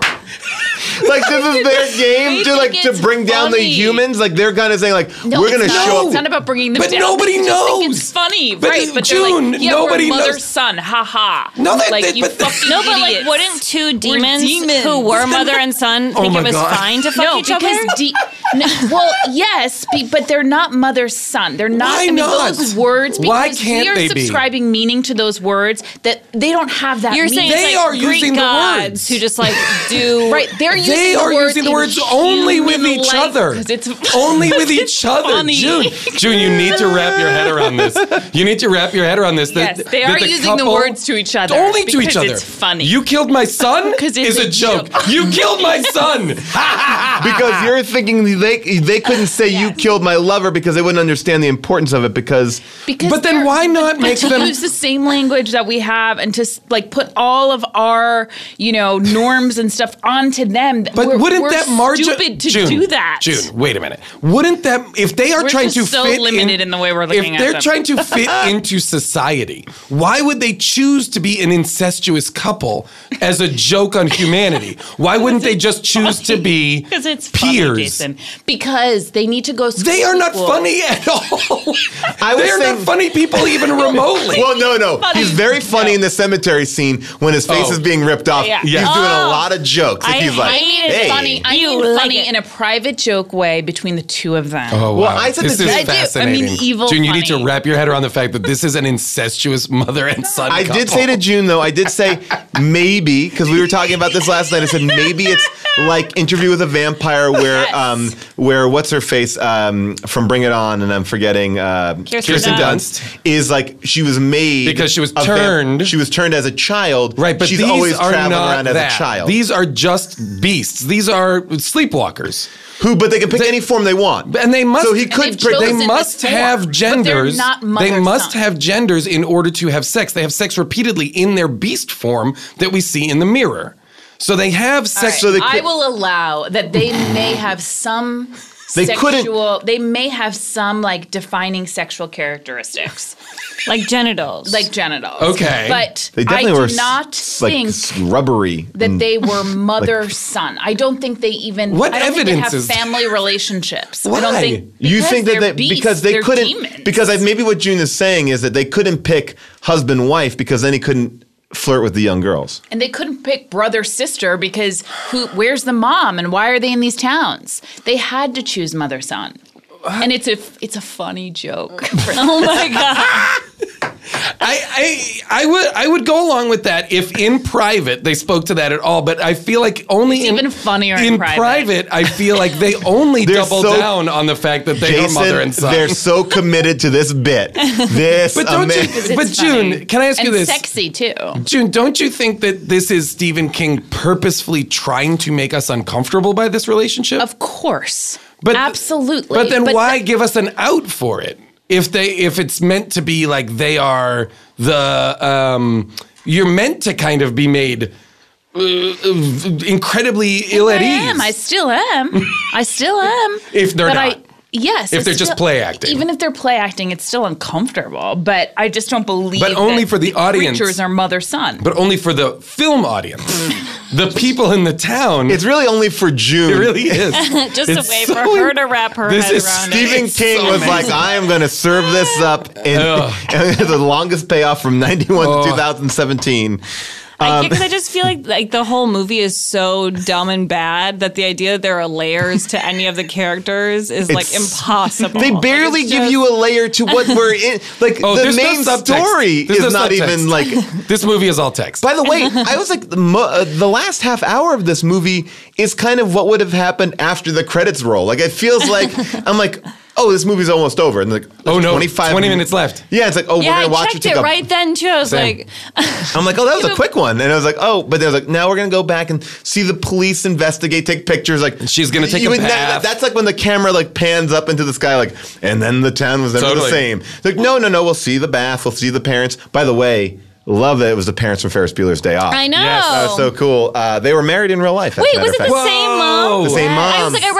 Like this is their game to think to it's bring down the funny. humans. Like they're kind of saying like No, we're gonna it's not. show It's up. not about bringing them But down. nobody They just think knows. it's funny, But right? But June, they're like, yeah, nobody we're knows. mother son, haha. No, like you fucking No, but like, idiots. wouldn't two We're demons who were mother and son think my it was God. fine to fuck No, each other? because well, yes, but they're not mother son. They're not. Why I mean, not? those words. Why Because can't we are they be? subscribing meaning to those words that they don't have that. You're meaning. saying They it's like are Greek using the gods words. who just like do right? They're using They the are words using the in words only with human each life, other. 'cause it's Only with each other. funny. June, you need to wrap your head around this. You need to wrap your head around this. Yes, that- they that are the using the couple- words to each other. Only to each because other. It's funny. You killed my son 'Cause it's is a a joke. joke. You killed my son. Because you're thinking they couldn't say you killed my lover because they wouldn't understand the importance of it because But then they're- why not but make to them- use the same language that we have and to like put all of our norms and stuff onto them? But wouldn't we're that margin? stupid to June, do that? June, wait a minute. Wouldn't that if they are We're trying just to so fit limited in the way we're looking if at they're them. trying to fit into society, why would they choose to be an incestuous couple as a joke on humanity? Why wouldn't they just choose to be Because it's peers? funny, Jason. Because they need to go. They are not school. funny at all. I was They are not saying- funny people even remotely. Well, no. He's very funny in the cemetery scene when his face Oh. is being ripped off. Yeah. He's Yeah. doing a Oh. lot of jokes. I He's like, I mean, it's hey. funny. I You mean, like funny it. in a private joke way between the two of them. Oh, Well, wow. I said this the is same- I do. I mean, fascinating. evil June, you need to funny. wrap your head around the fact that this is an incestuous mother and son I couple. did say to June though, I did say maybe because we were talking about this last night. I said maybe it's like Interview with a Vampire where what's her face from Bring It On, and I'm forgetting Kirsten Dunst. is like she was made Because she was a turned. she was turned as a child. Right, but she's these always are traveling not around that. as a child. These are just beasts. These are sleepwalkers. but they can pick any form they want. And they must. So he And could. they've chosen They this must form, have but they're genders. not They mother, must son. have genders in order to have sex. They have sex repeatedly in their beast form that we see in the mirror. So they have sex. So they I could- will allow that they may have some They couldn't- sexual. They may have some like defining sexual characteristics, like genitals. like genitals. Okay. but They I definitely do were not think rubbery. that they were mother son. I don't think they even. What I don't think evidence they is- have family relationships. I Why? don't think You because think that they're they beasts, because they they're couldn't demons. because maybe what June is saying is that they couldn't pick husband wife because then he couldn't flirt with the young girls. And they couldn't pick brother sister because where's the mom and why are they in these towns? They had to choose mother son. And it's a funny joke. oh my god. I would go along with that if in private they spoke to that at all, but I feel like only It's even funnier in in private. I feel like they only They're double so- down on the fact that they are mother and son. they're so committed to this bit. This But don't you- amazing. But It's June, funny. can I ask you And this? sexy too. June, don't you think that this is Stephen King purposefully trying to make us uncomfortable by this relationship? Of course. But- absolutely. But then why give us an out for it? If it's meant to be like they are the you're meant to kind of be made incredibly ill at ease. I still am. I still am. If they're But not. Yes. If it's they're just play acting. Even if they're play acting, it's still uncomfortable. But I just don't believe But only that for the audience. creatures are mother son. But only for the film audience. The people in the town. It's really only for June. It really is. Just It's a way so for her to wrap her This head is around Stephen it. King so was like, amazing. I am going to serve this up in the longest payoff from 91 to 2017. Because I just feel like the whole movie is so dumb and bad that the idea that there are layers to any of the characters is like It's- impossible. They Like, barely it's give just- you a layer to what we're in. Like Oh, the there's no main subtext. story There's is no not subtext. even like. This movie is all text. By the way, I was like, the last half hour of this movie is kind of what would have happened after the credits roll. Like, it feels like, I'm like, oh, this movie's almost over. And like, Oh, no, 25 20 minutes left. Yeah, it's like, oh, Yeah, we're I going to watch checked it. it take a- right then too. I was Same. like, I'm like, oh, that was a quick one. And I was like, oh, but then I was like, now we're going to go back and see the police investigate, take pictures. Like, She's gonna take you a would path. That's like when the camera like pans up into the sky, like, and then the town was never Totally. the same. It's like, no, we'll see the bath, we'll see the parents. By the way, love that it was the parents from Ferris Bueller's Day Off. I know. Yes, That was so cool. They were married in real life. as a Wait, matter was of it the fact. same mom? The same mom. I was like, I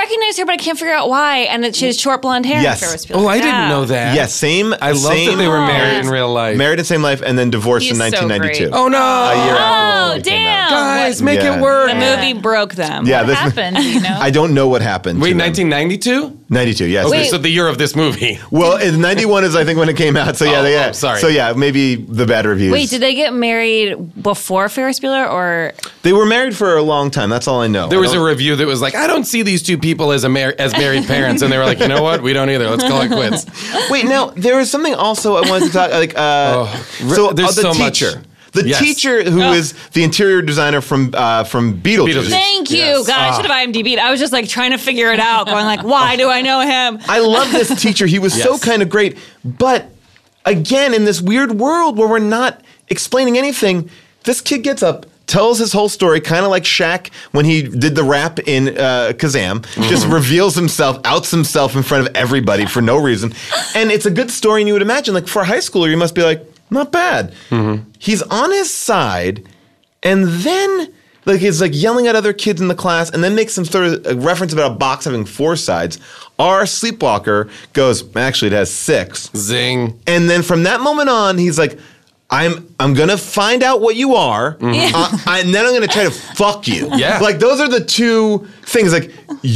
recognize her, but I can't figure out why. And that she has short blonde hair. Yes. in Ferris Bueller. Oh, I didn't know that. Yes, same. I love that they were married in real life. Married in same life and then divorced in He's so 1992. great. Oh no! A year after Oh, the movie came out. damn. Guys, make Yeah. it work. The movie broke them. Yeah, What this happened? Do you know? I don't know what happened. Wait, to them. 1992? 92, yes. Okay, so the year of this movie. Well, 91 is I think when it came out. So yeah, sorry. So yeah, maybe the bad reviews. Wait, did they get married before Ferris Bueller or? They were married for a long time. That's all I know. There I was a don't- review that was like, I don't see these two people as as married parents, and they were like, you know what? We don't either. Let's call it quits. Wait, now there was something also I wanted to talk like. there's the so much. teacher. The Yes. teacher who is the interior designer from Beetlejuice. Beetlejuice. Thank you. Yes. God, I should have IMDb'd. I was just like trying to figure it out, going like, why do I know him? I love this teacher. He was so Yes. kind of great. But again, in this weird world where we're not explaining anything, this kid gets up, tells his whole story, kind of like Shaq when he did the rap in Kazam, just reveals himself, outs himself in front of everybody for no reason. And it's a good story, and you would imagine, like, for a high schooler, you must be like, not bad. He's on his side, and then like he's like yelling at other kids in the class, and then makes some sort of a reference about a box having 4 sides. Our sleepwalker goes, actually, it has 6. Zing. And then from that moment on, he's like, I'm gonna find out what you are, and then I'm gonna try to fuck you. Yeah. Like those are the two things. Like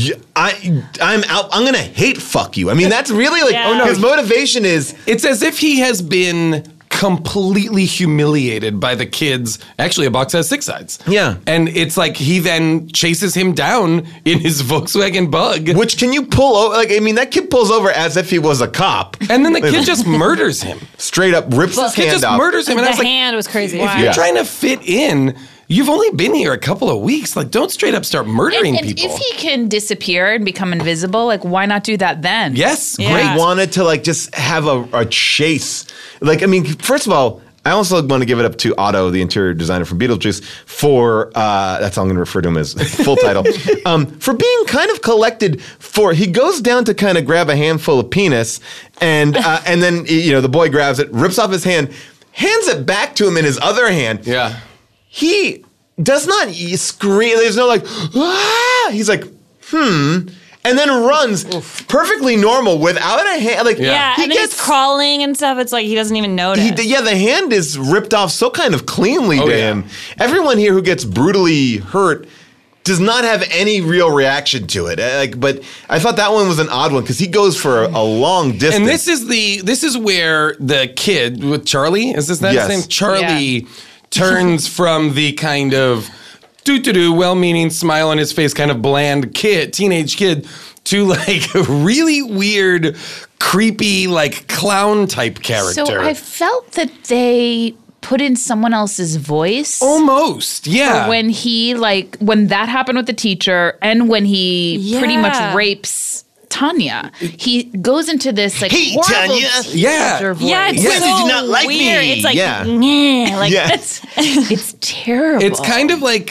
I'm out. I'm gonna hate fuck you. I mean, that's really like Yeah. Oh, no. his motivation is. It's as if he has been completely humiliated by the kids. Actually, a box has 6 sides. Yeah. And it's like he then chases him down in his Volkswagen Bug. Which can you pull over? Like, I mean, that kid pulls over as if he was a cop. And then the kid just murders him. Straight up rips his Kid hand just off. murders him. And I The was like, hand was crazy. if you're trying to fit in, you've only been here a couple of weeks. Like, don't straight up start murdering And people. if he can disappear and become invisible, like why not do that then? Yes, Yeah. great. He wanted to like just have a chase. Like, I mean, first of all, I also want to give it up to Otto, the interior designer from Beetlejuice, for that's how I'm going to refer to him as full title, for being kind of collected. He goes down to kind of grab a handful of penis, and then the boy grabs it, rips off his hand, hands it back to him in his other hand. Yeah. He does not scream. There's no like, ah! He's like, and then runs perfectly normal without a hand. Like, Yeah, he and then he's crawling and stuff. It's like he doesn't even notice. the hand is ripped off so kind of cleanly to yeah. him. Everyone here who gets brutally hurt does not have any real reaction to it. But I thought that one was an odd one because he goes for a long distance. And this is where the kid with Charlie, is that Yes. his name? Charlie turns from the kind of well-meaning smile on his face, kind of bland teenage kid, to like a really weird, creepy, like clown type character. So I felt that they put in someone else's voice. Almost, yeah. For when that happened with the teacher and when he pretty much Yeah. rapes Tanya. He goes into this like Hey, horrible Tanya. Yeah. voice. yeah, it's Yes, so you do not like weird. me. It's like, Yeah. like Yeah. It's terrible. It's kind of like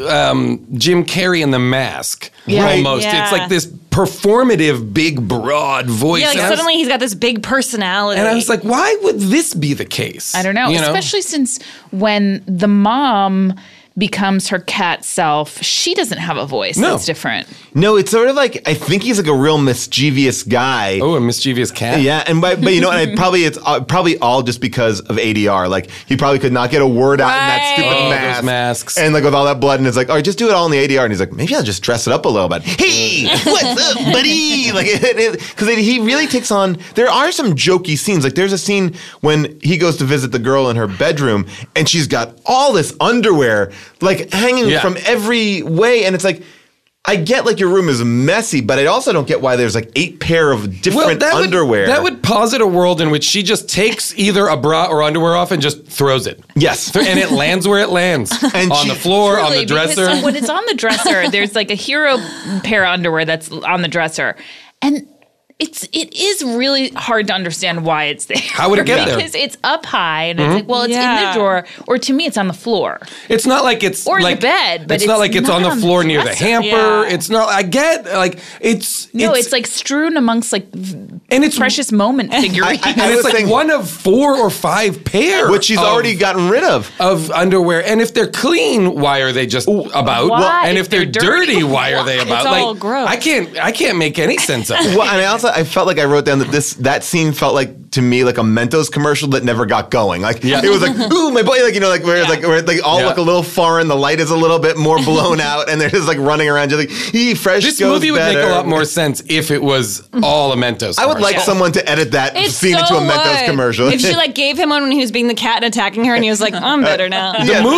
Jim Carrey in The Mask, Yeah. almost. Yeah. It's like this performative, big, broad voice. yeah, like And I was- suddenly he's got this big personality. and I was like, why would this be the case? I don't know, especially since when the mom becomes her cat self, she doesn't have a voice. No. That's different. No, it's sort of like I think he's like a real mischievous guy. Oh, a mischievous cat? Yeah, but you know, and it's probably all just because of ADR. Like he probably could not get a word out in that Right. stupid Oh, mask. those masks. And like with all that blood, and it's like, all right, just do it all in the ADR. And he's like, maybe I'll just dress it up a little bit. Hey, what's up, buddy? Like, because he really takes on. There are some jokey scenes. Like there's a scene when he goes to visit the girl in her bedroom, and she's got all this underwear like hanging Yeah. from every way, and it's like. I get like your room is messy, but I also don't get why there's like 8 pair of different underwear. That would posit a world in which she just takes either a bra or underwear off and just throws it. Yes. And it lands where it lands. And on she- the floor, on Truly, the because dresser. when it's on the dresser, there's like a hero pair of underwear that's on the dresser. And it is really hard to understand why it's there. How would it get there? Because it's up high and it's like, well, it's in Yeah. the drawer. Or to me, it's on the floor. It's not like it's Or like the bed, but it's not it's like it's not on the on the floor near the dresser. hamper. Yeah. It's not. I get like No, it's like strewn amongst like And it's precious moment figurine. and I it's was like thinking- one of 4 or 5 pair, Which she's already gotten rid of. underwear. And if they're clean, why are they just about? Why? And if they're dirty, why are they about? It's all gross. I can't make any sense of it. Well, and I felt like I wrote down that that scene felt like to me like a Mentos commercial that never got going. Like Yeah. it was like, ooh, my boy, like where they all Yeah. look a little foreign. The light is a little bit more blown out, and they're just like running around, just like, fresh. This goes movie would better. make a lot more sense if it was all a Mentos. I would like commercial. someone to edit that It scene into a Mentos would. commercial. If she like gave him one when he was being the cat and attacking her, and he was like, "I'm better now."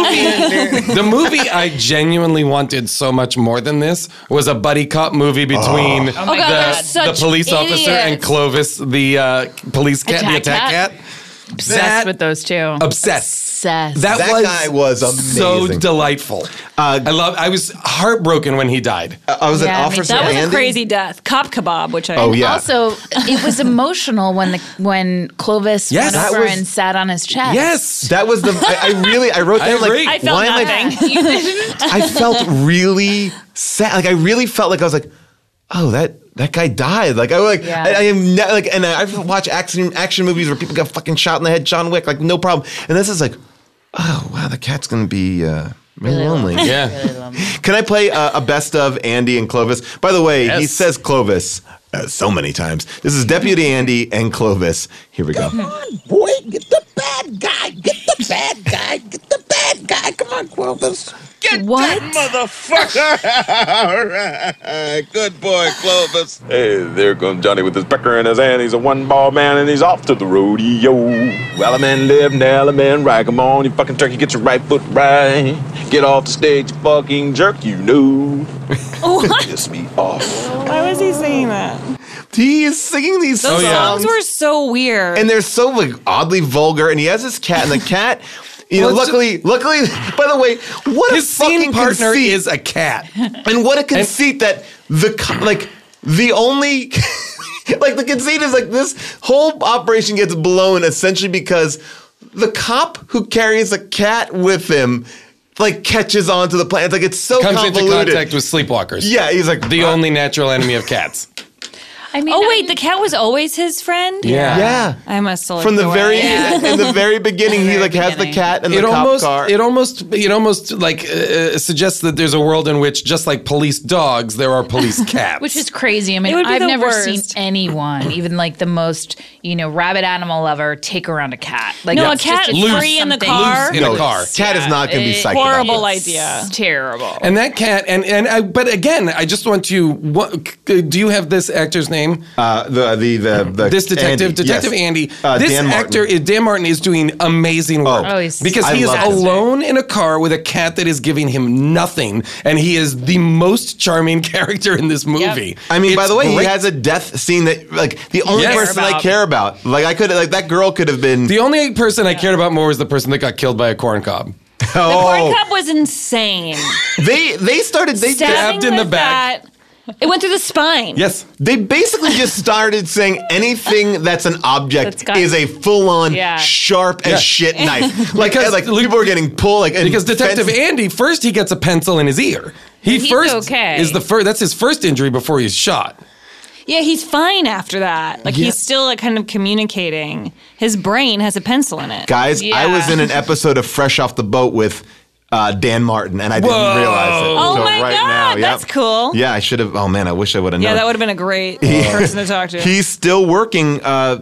The movie I genuinely wanted so much more than this was a buddy cop movie between Oh my God, the such police officer and idiots. Clovis, the police cat, the Attack attack cat. Obsessed with those two. Obsessed. Obsessed. That guy was so amazing. delightful. I was heartbroken when he died. I was Yeah, an me officer. too. That was a Andy. crazy death. Cop kebab, which I Oh yeah. Also, it was emotional when Clovis Yes. went That over was- and sat on his chest. Yes. That was the. I wrote I down agree. like I felt why am I nothing. You didn't? I felt really sad. Like I really felt like I was like, oh, that guy died. Like I was like, Yeah. I am not, like, and I've watched action movies where people got fucking shot in the head. John Wick, like no problem. And this is like, oh wow, the cat's gonna be really lonely. Yeah. Really lonely. Can I play a best of Andy and Clovis? By the way, he Yes. says Clovis so many times. This is Deputy Andy and Clovis. Here we go. Boy, get the bad guy. Get the bad guy. Get the bad guy. Come on, Clovis. Get What? that motherfucker. All right. Good boy, Clovis. Hey, there comes Johnny with his pecker in his hand. He's a one-ball man, and he's off to the rodeo. Well, a man live, now a man right. Come on, you fucking turkey, get your right foot right. Get off the stage, you fucking jerk, you know. Piss me off. Why was he saying that? He is singing these Those songs. songs were so weird. And they're so like oddly vulgar. And he has his cat, and the cat, you know, Well, it's luckily, by the way, what His a fucking scene partner conceit. is a cat. And what a conceit that the only like the conceit is like this whole operation gets blown essentially because the cop who carries a cat with him like catches onto the plane. It's like it's so Comes into convoluted. contact with sleepwalkers. Yeah, he's like The only natural enemy of cats. I mean, oh wait, the cat was always his friend. yeah. I must have From the looked very away. in the very beginning, he Very like has the beginning. cat and the cop car. It almost like suggests that there's a world in which, just like police dogs, there are police cats. which is crazy. I mean, It would be I've the never worst. seen anyone, even like the most, rabid animal lover, take around a cat. Like No, it's a cat just is Loose. free in the something- car. in a car. Cat is not going to be psyched out. Horrible It's idea. Terrible. And that cat, but again, I just want to. Do you have this actor's name? This detective, Andy, Detective yes. Andy. Dan This Martin. actor, Dan Martin, is doing amazing work. Oh, he's because he is fantastic. alone in a car with a cat that is giving him nothing, and he is the most charming character in this movie. I mean, by It's the way, great. he has a death scene that, like, the only Yes. person I care about. Like, I could, like, that girl could have been. The only person I cared about more was the person that got killed by a corn cob. The corn cup was insane. They started. They Stabbed in the with back. that- It went through the spine. Yes. They basically just started saying anything that's an object That's got- is a full-on Yeah. sharp as Yeah. shit knife. Like, Because- like people are getting pulled. Like, and Because Detective fence- Andy, first he gets a pencil in his ear. He's first okay. is the first. That's his first injury before he's shot. Yeah, he's fine after that. Like he's still like kind of communicating. His brain has a pencil in it. Guys, I Yeah. was in an episode of Fresh Off the Boat with Dan Martin, and I didn't Whoa. realize it. Oh until my right God, now. Yep. that's cool. Yeah, I should have. Oh man, I wish I would have known. Yeah, that would have been a great person to talk to. He's still working.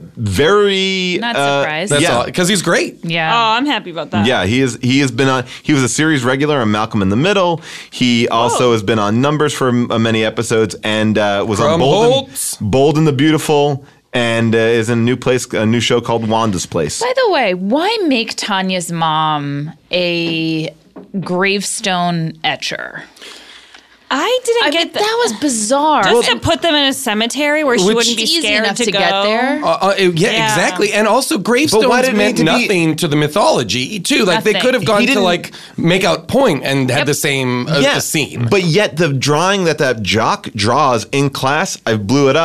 Very. Not surprised. That's yeah. all because he's great. Oh, Yeah. I'm happy about that. Yeah, he is. He has been on. He was a series regular on Malcolm in the Middle. He also has been on Numbers for many episodes, and was on Krumholtz. Bold and the Beautiful, and is in a new show called Wanda's Place. By the way, why make Tanya's mom a gravestone etcher? I didn't I get mean, that was bizarre. Just to put them in a cemetery where she Which- wouldn't be Easy scared enough to, to go. get there. Yeah, exactly. And also, gravestones why did it meant need to be- nothing to the mythology too. Like they Nothing. could have gone He to didn't- like make out point and had the same the scene. But yet the drawing that jock draws in class, I blew it up,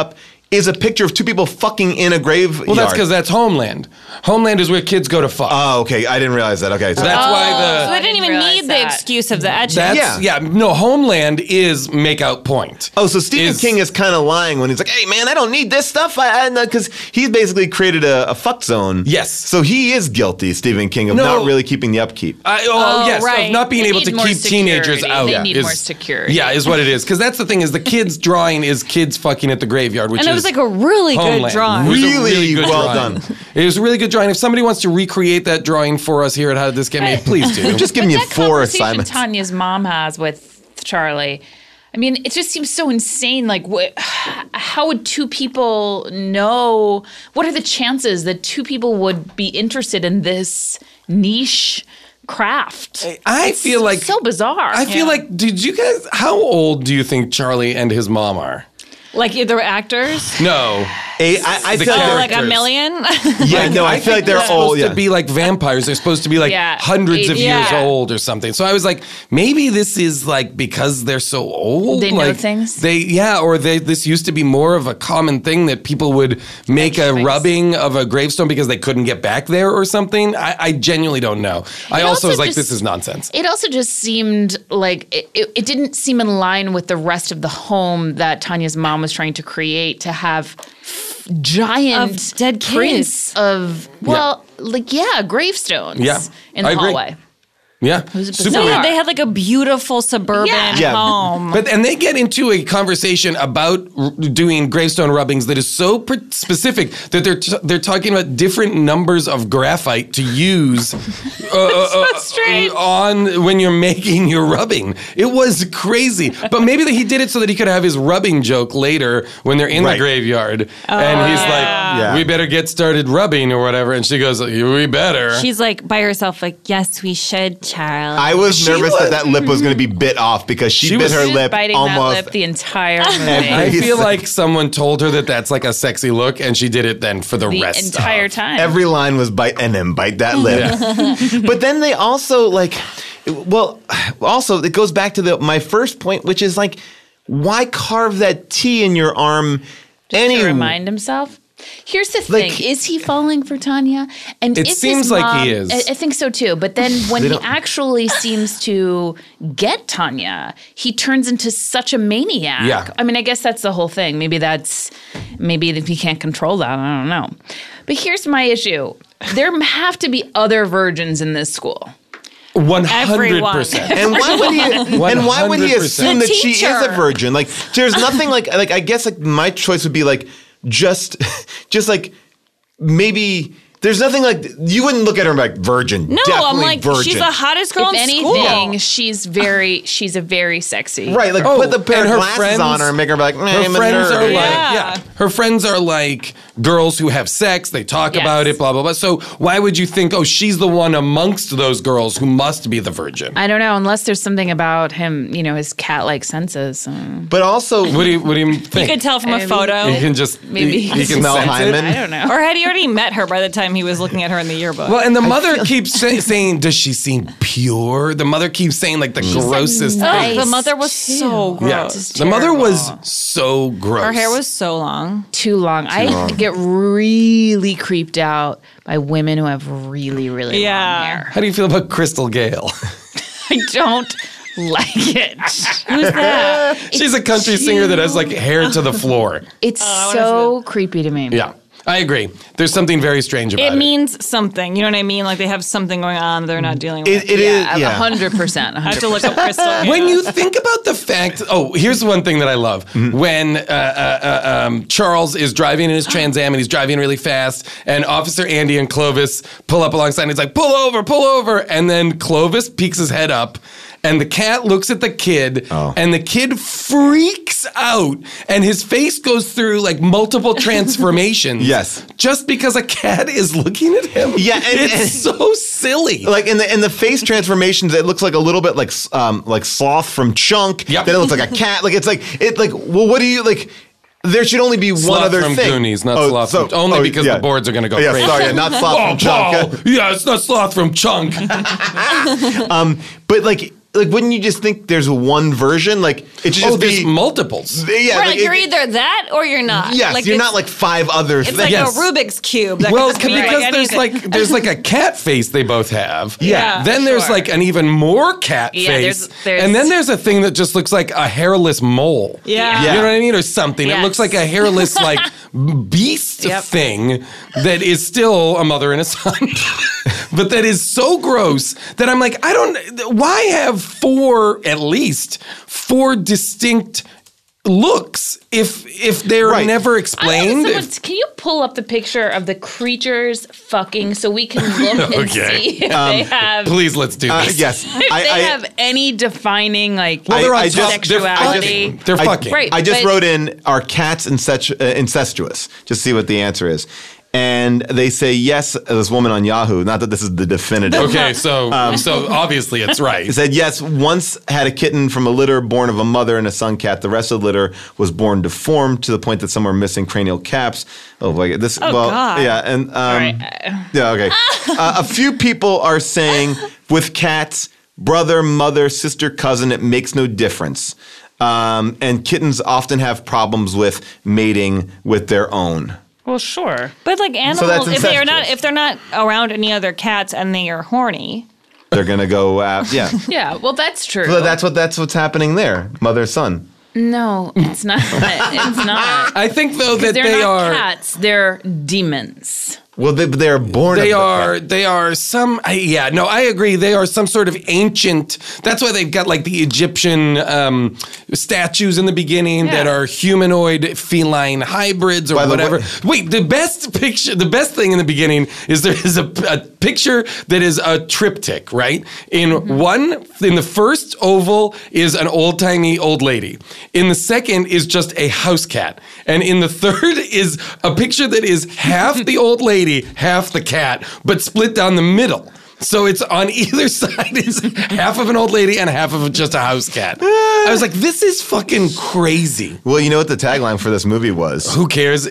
is a picture of two people fucking in a graveyard. Well, that's because that's Homeland. Homeland is where kids go to fuck. Oh, okay. I didn't realize that. Okay. So That's why So the... they didn't even realize need that. the excuse of the etching. That's, no, Homeland is make-out point. Oh, so Stephen King is kind of lying when he's like, hey, man, I don't need this stuff. Because he's basically created a fuck zone. Yes. So he is guilty, Stephen King, of not really keeping the upkeep. Yes, right. of not being They able need to more keep teenagers security. out. They need is- more security. Yeah, is what it is. Because that's the thing is the kids' drawing is kids fucking at the graveyard, which And is it was like a really good Homeland. drawing. It was a Really good well drawing. done. It was a really good drawing. If somebody wants to recreate that drawing for us here at How Did This Get Made, please do. We've just given you that 4 conversation assignments. Tanya's mom has with Charlie. I mean, it just seems so insane. Like, how would two people know? What are the chances that two people would be interested in this niche craft? I feel like so bizarre. I feel like, did you guys? How old do you think Charlie and his mom are? Like they're actors? No, I The feel Oh, like characters. a million? Yeah, no, I feel like they're supposed old. Yeah. to be like vampires. They're supposed to be like Yeah, hundreds of years yeah. old or something. So I was like, maybe this is like because they're so old. They know like, things? This used to be more of a common thing that people would make a rubbing of a gravestone because they couldn't get back there or something. I genuinely don't know. I also was like, just- this is nonsense. It also just seemed like it didn't seem in line with the rest of the home that Tanya's mom was trying to create, to have giant Of dead kids. prints of gravestones Yeah, in I the agree. hallway. Yeah, was super bizarre. weird. They had like a beautiful suburban Yeah. home. And they get into a conversation about doing gravestone rubbings that is so specific that they're talking about different numbers of graphite to use on when you're making your rubbing. It was crazy, but maybe he did it so that he could have his rubbing joke later when they're in the Right. graveyard, and he's like, "We better get started rubbing" or whatever, and she goes, "We better." She's like by herself, like, yes, we should, Charles. I was She nervous was- that lip was going to be bit off because she bit was her lip biting almost. that lip the entire movie. I He's feel like- like someone told her that that's like a sexy look, and she did it then for the the rest entire of. time. Every line was bite and then bite that lip. But then they also also it goes back to my first point, which is like, why carve that T in your arm? to remind himself. Here's the thing: is he falling for Tanya? And It is seems his like mom, he is. I think so too. But then when he actually seems to get Tanya, he turns into such a maniac. Yeah. I mean, I guess that's the whole thing. Maybe if he can't control that, I don't know. But here's my issue: there have to be other virgins in this school. 100%. And why would he assume The that she is teacher. a virgin? Like, there's nothing like I guess like my choice would be like just like maybe. There's nothing like you wouldn't look at her and be like virgin. No, definitely I'm like, virgin. she's the hottest girl If in anything, school. she's a very sexy. Right, like Oh, put the pair and of her glasses friends- on her and make her be like, Her I'm a friends nerd. are like, Yeah. her friends are like girls who have sex. They talk Yes. about it, blah, blah, blah. So why would you think, oh, she's the one amongst those girls who must be the virgin? I don't know, unless there's something about him, his cat-like senses. But also, What do you think? You could tell from a photo. He can just, Maybe he he can smell sense it. hymen. I don't know. Or had he already met her by the time he was looking at her in the yearbook? Well, and the mother keeps saying, does she seem pure? The mother keeps saying like the grossest nice. thing. The mother was so Yeah. gross. The mother terrible. was so gross. Her hair was so long. Too long. I get really creeped out by women who have really, really Yeah. long hair. How do you feel about Crystal Gale? I don't like it. Who's that? She's a country singer that has like hair to the floor. It's so creepy to me. Yeah, I agree. There's something very strange about it. It means something. You know what I mean? Like they have something going on they're not dealing with. it is, yeah. 100%. I have to look up Crystal. When you think about the fact, here's one thing that I love. When Charles is driving in his Trans Am and he's driving really fast, and Officer Andy and Clovis pull up alongside, and he's like, pull over. And then Clovis peeks his head up, and the cat looks at the kid, and the kid freaks out, and his face goes through like multiple transformations. Yes. Just because a cat is looking at him. Yeah, and it's so silly. Like in the face transformations, it looks like a little bit like Sloth from Chunk. Yep. Then it looks like a cat. Well, what do you like? There should only be one Sloth other from thing. Goonies, not Sloth from only because the boards are going to go crazy. Sorry, not Sloth from Chunk. Yeah, it's not Sloth from Chunk. But like like, wouldn't you just think there's one version? Like, it should just there's be multiples. Yeah, Right, like, you're either that or you're not. Yes, Like, you're it's- not like 5 other It's things. like Yes. a Rubik's cube. That Well, could just be because anything. there's like a cat face they both have. Yeah, Then there's sure. like an even more cat Yeah, face. there's- And then there's a thing that just looks like a hairless mole. Yeah. You know what I mean? Or something. It Yes. looks like a hairless like beast Yep. thing that is still a mother and a son. But that is so gross that I'm like, why have 4 distinct looks if they're Right. never explained? Can you pull up the picture of the creatures fucking so we can look and Okay. see if they have Please, let's do this. Yes. if they have any defining like Well, they're on I top. just- sexuality? They're fucking. Right. I just but- wrote in, are cats incestuous? Just see what the answer is. And they say yes, this woman on Yahoo, not that this is the definitive. Okay, so obviously it's right. It said, yes, once had a kitten from a litter born of a mother and a son cat. The rest of the litter was born deformed to the point that some were missing cranial caps. Oh, boy. God. Yeah. And, right. yeah, okay. A few people are saying with cats, brother, mother, sister, cousin, it makes no difference. And kittens often have problems with mating with their own. Well, sure. But like animals, that's incestuous. if they're not around any other cats and they are horny, They're going to go, yeah. Yeah. Well, that's true. So that's what's happening there. Mother, son. No, it's not. It's not. I think though that They're they not are. cats. They're demons. Well, they're born. They of the are. cat. They are some. Yeah. No, I agree. They are some sort of ancient. That's why they've got like the Egyptian statues in the beginning that Yeah. are humanoid feline hybrids or By the whatever. way- Wait, the best picture. The best thing in the beginning is there is a picture that is a triptych. Right. In the first oval is an old timey old lady. In the second is just a house cat, and in the third is a picture that is half the old lady, half the cat, but split down the middle. So it's on either side is half of an old lady and half of just a house cat. I was like, this is fucking crazy. Well, you know what the tagline for this movie was? Who cares?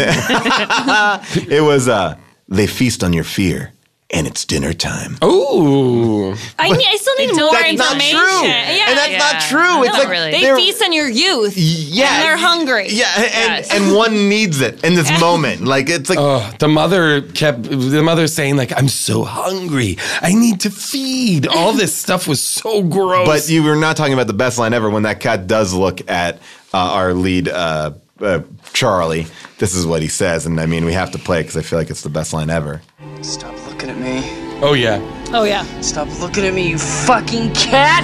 It was, they feast on your fear, and it's dinner time. Ooh. I still need more That's not information. true. Yeah, And that's yeah. not true. It's Not like really. they they're- feast on your youth. Yeah, and they're hungry. Yeah, Yes. and one needs it in this moment. Like it's like The mother saying like, I'm so hungry. I need to feed. All this stuff was so gross. But you were not talking about the best line ever when that cat does look at our lead, Charlie. This is what he says. And I mean, we have to play it because I feel like it's the best line ever. Stop looking at me. Oh yeah. Oh yeah. Stop looking at me, you fucking cat!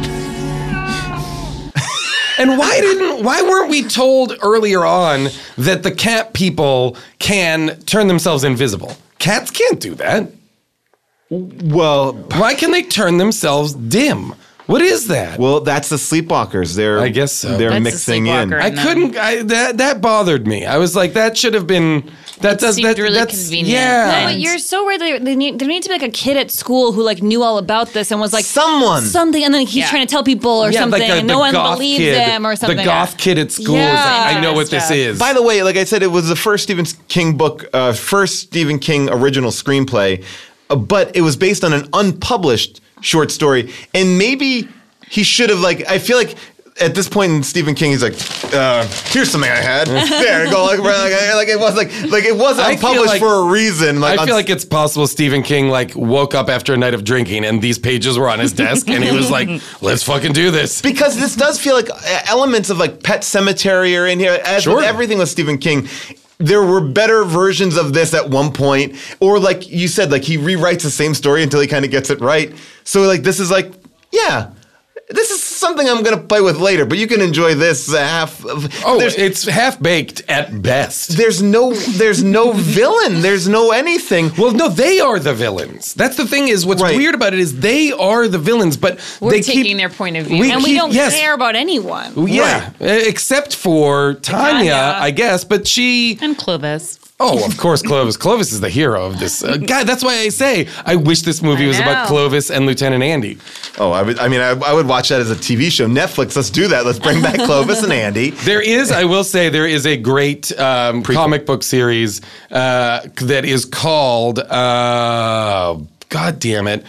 And why weren't we told earlier on that the cat people can turn themselves invisible? Cats can't do that. Well, Why can they turn themselves dim? What is that? that's the sleepwalkers. I guess so. They're That's the mixing in. sleepwalker. I No. couldn't. That bothered me. I was like, that should have been. That does seemed that. really that's convenient. yeah. And- But you're so right. There need to be like a kid at school who like knew all about this and was like something, and then he's Yeah. trying to tell people or something, and no one goth believes kid, him or something. The goth kid at school is Yeah. like, I know what this Stuff. is. By the way, like I said, it was the first Stephen King book, first Stephen King original screenplay, but it was based on an unpublished short story, and maybe he should have I feel like at this point in Stephen King, he's like, here's something I had. There, go like it was like it was I feel unpublished like- for a reason. I feel like it's possible Stephen King woke up after a night of drinking and these pages were on his desk and he was like, let's fucking do this. because this does feel like elements of Pet Sematary are in here. As Sure. with everything with Stephen King, there were better versions of this at one point, or like you said, he rewrites the same story until he kind of gets it right. So this is this is something I'm going to play with later, but you can enjoy this half. It's half-baked at best. There's no villain. There's no anything. Well, no, they are the villains. That's the thing is what's Right. weird about it is they are the villains, but We're they taking keep, their point of view. And we don't yes. care about anyone. Yeah, except for Tanya, Tanya. I guess, but she... And Clovis. Oh, of course, Clovis. Clovis is the hero of this. God, that's why I say I wish this movie I was about know. Clovis and Lieutenant Andy. Oh, I would watch that as a TV show. Netflix, let's do that. Let's bring back Clovis and Andy. I will say, there is a great comic book series that is called, God damn it.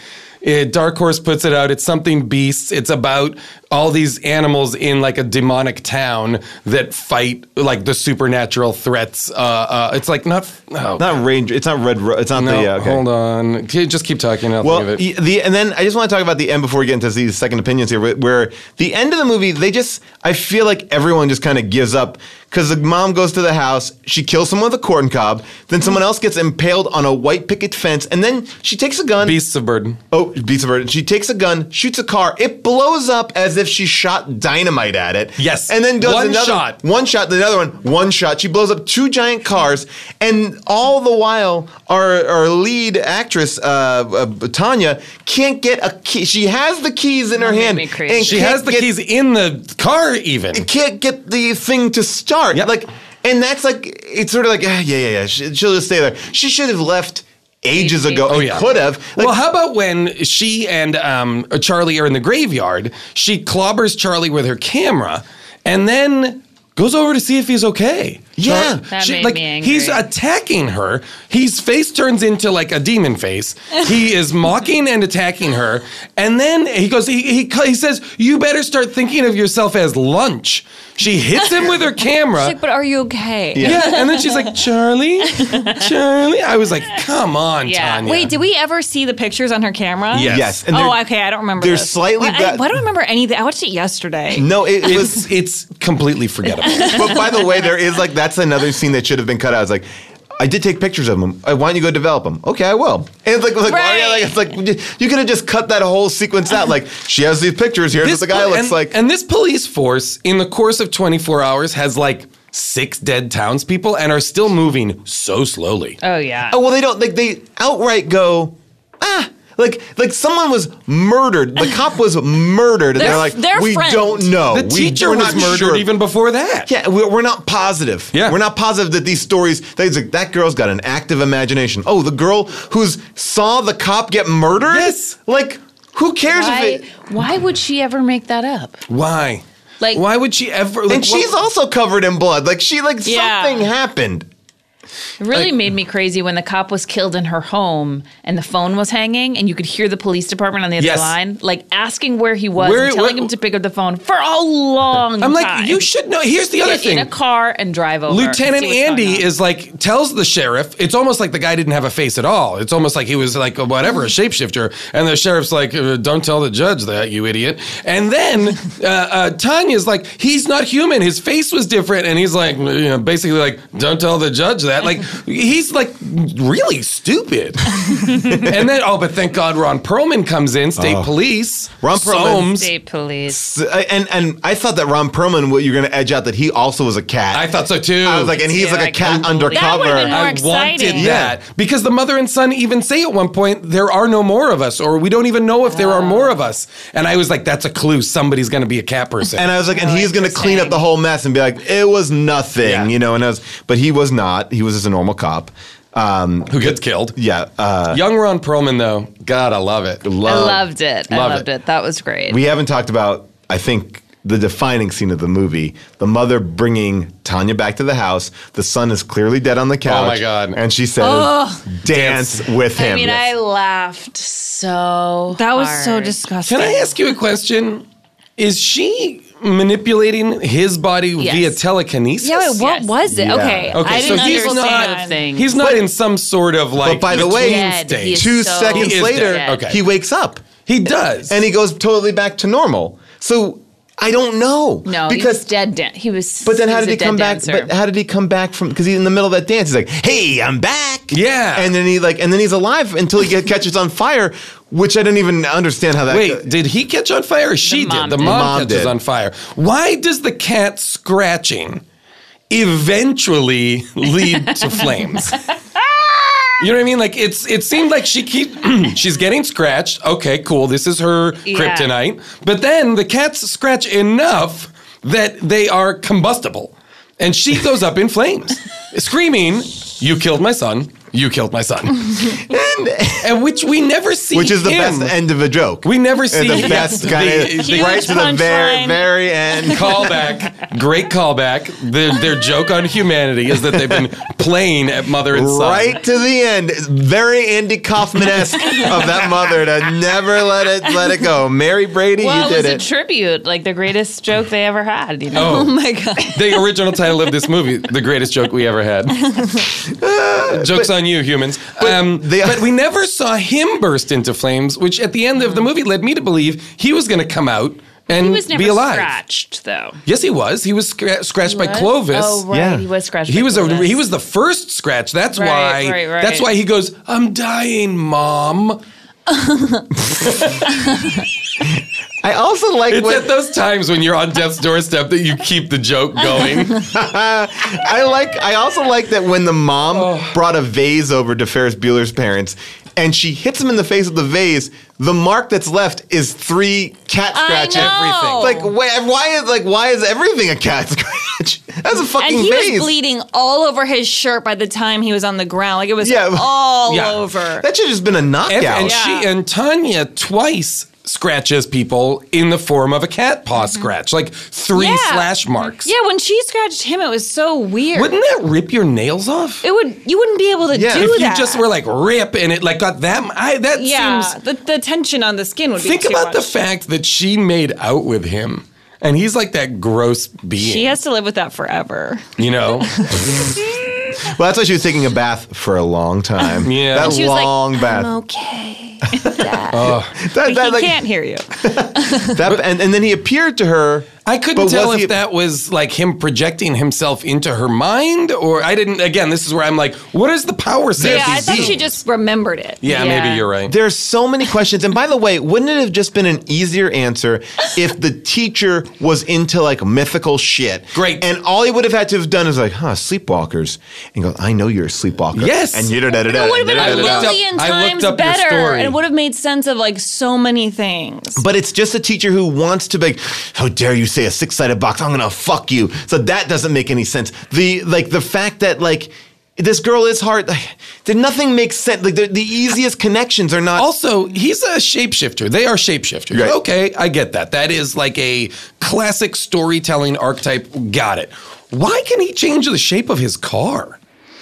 Dark Horse puts it out. It's something beasts. It's about all these animals in like a demonic town that fight like the supernatural threats. It's like not Ranger. It's not Red. It's not no, the. Okay. Hold on. Just keep talking. I'll Well, think of it. and then I just want to talk about the end before we get into these second opinions here, where the end of the movie, I feel like everyone just kind of gives up because the mom goes to the house, she kills someone with a corn cob, then someone else gets impaled on a white picket fence, and then she takes a gun. Beasts of Burden. Oh, Beasts of Burden. She takes a gun, shoots a car. It blows up as if she shot dynamite at it. Yes. And then does One another shot. One shot. The other one shot. She blows up 2 giant cars, and all the while, our lead actress Tanya can't get a key. She has the keys in her That made hand, me crazy. and She can't has the get- keys in the car even. Can't get the thing to start. Yep. Like, and that's like it's sort of like yeah. She'll just stay there. She should have left ages ago. Oh, and yeah. could have. Like, Well, how about when she and Charlie are in the graveyard? She clobbers Charlie with her camera and then goes over to see if he's okay. Yeah. That made me angry. He's attacking her. His face turns into like a demon face. He is mocking and attacking her. And then he goes, he says, "You better start thinking of yourself as lunch." She hits him with her camera. She's like, but are you okay? Yeah, and then she's like, Charlie? I was like, come on, Yeah. Tanya. Wait, did we ever see the pictures on her camera? Yes. And Oh, they're- okay. I don't remember. they're this. slightly Why, bad- why don't I remember anything? I watched it yesterday. No, it was. It's completely forgettable. But by the way, there is like that's another scene that should have been cut out. It's like, I did take pictures of them. Why don't you go develop them? Okay, I will. And it's like, Right. it's like you could have just cut that whole sequence out. Like, she has these pictures. Here's what the guy looks like. And this police force, in the course of 24 hours, has like 6 dead townspeople and are still moving so slowly. Oh yeah. Oh well, they don't. Like they outright go, like someone was murdered. The cop was murdered, and they're like, their we friend. don't know. The teacher we're was not murdered sure. even before that. Yeah, we're not positive. Yeah. We're not positive that these stories, that girl's got an active imagination. Oh, the girl who saw the cop get murdered? Yes. Like, who cares Why would she ever make that up? Why? Like- why would she ever? Like, And she's also covered in blood. Like, Yeah. something happened. It really made me crazy when the cop was killed in her home and the phone was hanging and you could hear the police department on the other Yes. line, like asking where he was Where- and telling where- him to pick up the phone for a long I'm time. like, you should know. Here's the other Get thing. in a car and drive over. Lieutenant and see what's Andy going on. is like, tells the sheriff, it's almost like the guy didn't have a face at all. It's almost like he was like, whatever, a shapeshifter. And the sheriff's like, don't tell the judge that, you idiot. And then Tanya's like, he's not human. His face was different. And he's like, basically like, don't tell the judge that. Like, he's like really stupid. And then, but thank God Ron Perlman comes in, state police. Ron Perlman. Soames. State police. And I thought that Ron Perlman, you're going to edge out that he also was a cat. I thought so too. I was like, and he's Yeah, like a I cat couldn't believe- undercover. That would've been more I exciting. wanted that because the mother and son even say at one point there are no more of us, or we don't even know if there are more of us. And I was like, that's a clue. Somebody's going to be a cat person. And I was like, and he's going to clean up the whole mess and be like, it was nothing, Yeah. And but he was not. He was just a normal cop. who gets killed? Yeah. Young Ron Perlman, though, God, I love it. I loved it. I Love loved it. That was great. We haven't talked about, I think, the defining scene of the movie. The mother bringing Tanya back to the house. The son is clearly dead on the couch. Oh, my God. And she says, dance with him. I mean, I laughed so That was so hard. disgusting. Can I ask you a question? Is she manipulating his body Yes. via telekinesis? Yeah, wait, what Yes. was it? Yeah. Okay. Okay, I so didn't he's understand. not- thing. He's not in some sort of like. But by the way, between Dead. stage. He is 2 so seconds He is later, dead. Okay. he wakes up. He does. And he goes totally back to normal. So I don't know. No, he because was dead. He was. But then how was did he a dead come back? dancer. But how did he come back from? Because he's in the middle of that dance. He's like, "Hey, I'm back." Yeah. And then and then he's alive until he catches on fire, which I didn't even understand how that. Wait, did he catch on fire or she mom did? The did. mom, The mom catches did. on fire. Why does the cat scratching eventually lead to flames? You know what I mean? Like it seemed like she's getting scratched. Okay, cool. This is her Yeah. kryptonite. But then the cats scratch enough that they are combustible. And she goes up in flames, screaming, "You killed my son. you killed my son. and which we never see Which is the him. best end of a joke. We never see the best kind of right to the very, very end. Callback. Great callback. Their joke on humanity is that they've been playing at mother and son. Right to the end. Very Andy Kaufman-esque of that mother to never let it go. Mary Brady, Well, you it did was a tribute, like the greatest joke they ever had. You know? Oh. my God. The original title of this movie, the greatest joke we ever had. Joke's on you, humans. But we never saw him burst into flames, which at the end of the movie led me to believe he was going to come out and He was never be alive. scratched, though. Yes, he was. He was scratched by Was? Clovis. Oh, right. Yeah. He was scratched. He by was Clovis. he was the first scratch. That's Right, why. right. That's why he goes, "I'm dying, Mom." I also like It's when at those times when you're on death's doorstep that you keep the joke going. I also like that when the mom Oh. brought a vase over to Ferris Bueller's parents and she hits him in the face with the vase, the mark that's left is 3 cat scratches. know. Like why is everything a cat scratch? That's a fucking And he vase. was bleeding all over his shirt by the time he was on the ground. Like it was Yeah. all Yeah. over. That should have just been a knockout. And she and Tanya twice scratches people in the form of a cat paw scratch, like 3 Yeah. slash marks. Yeah, when she scratched him, it was so weird. Wouldn't that rip your nails off? You wouldn't be able to do Yeah. that. If If you just were like rip and it like got that, that yeah, seems. the tension on the skin would be Think too about much. the fact that she made out with him, and he's like that gross being. She has to live with that forever. you know. Well, that's why she was taking a bath for a long time. Yeah. That And she was like, long bath. I'm okay. Dad. That, He like, can't hear you. and then he appeared to her. I couldn't But tell was if he- that was like him projecting himself into her mind, or I didn't. Again, this is where I'm like, what is the power set? Yeah, I thought she just remembered it. Yeah, Yeah. maybe you're right. There's so many questions. And by the way, wouldn't it have just been an easier answer if the teacher was into like mythical shit? Great. And all he would have had to have done is like, sleepwalkers. And he goes, I know you're a sleepwalker. Yes. And It would have been a I looked up- million I looked times up your better, story. and it would have made sense of like so many things. But it's just a teacher who wants to be like, how dare you say a 6-sided box? I'm gonna fuck you. So that doesn't make any sense. The fact that like this girl is hard. Nothing makes sense. Like the easiest connections are not. Also, he's a shapeshifter. They are shapeshifters. Right. Okay, I get that. That is like a classic storytelling archetype. Got it. Why can he change the shape of his car?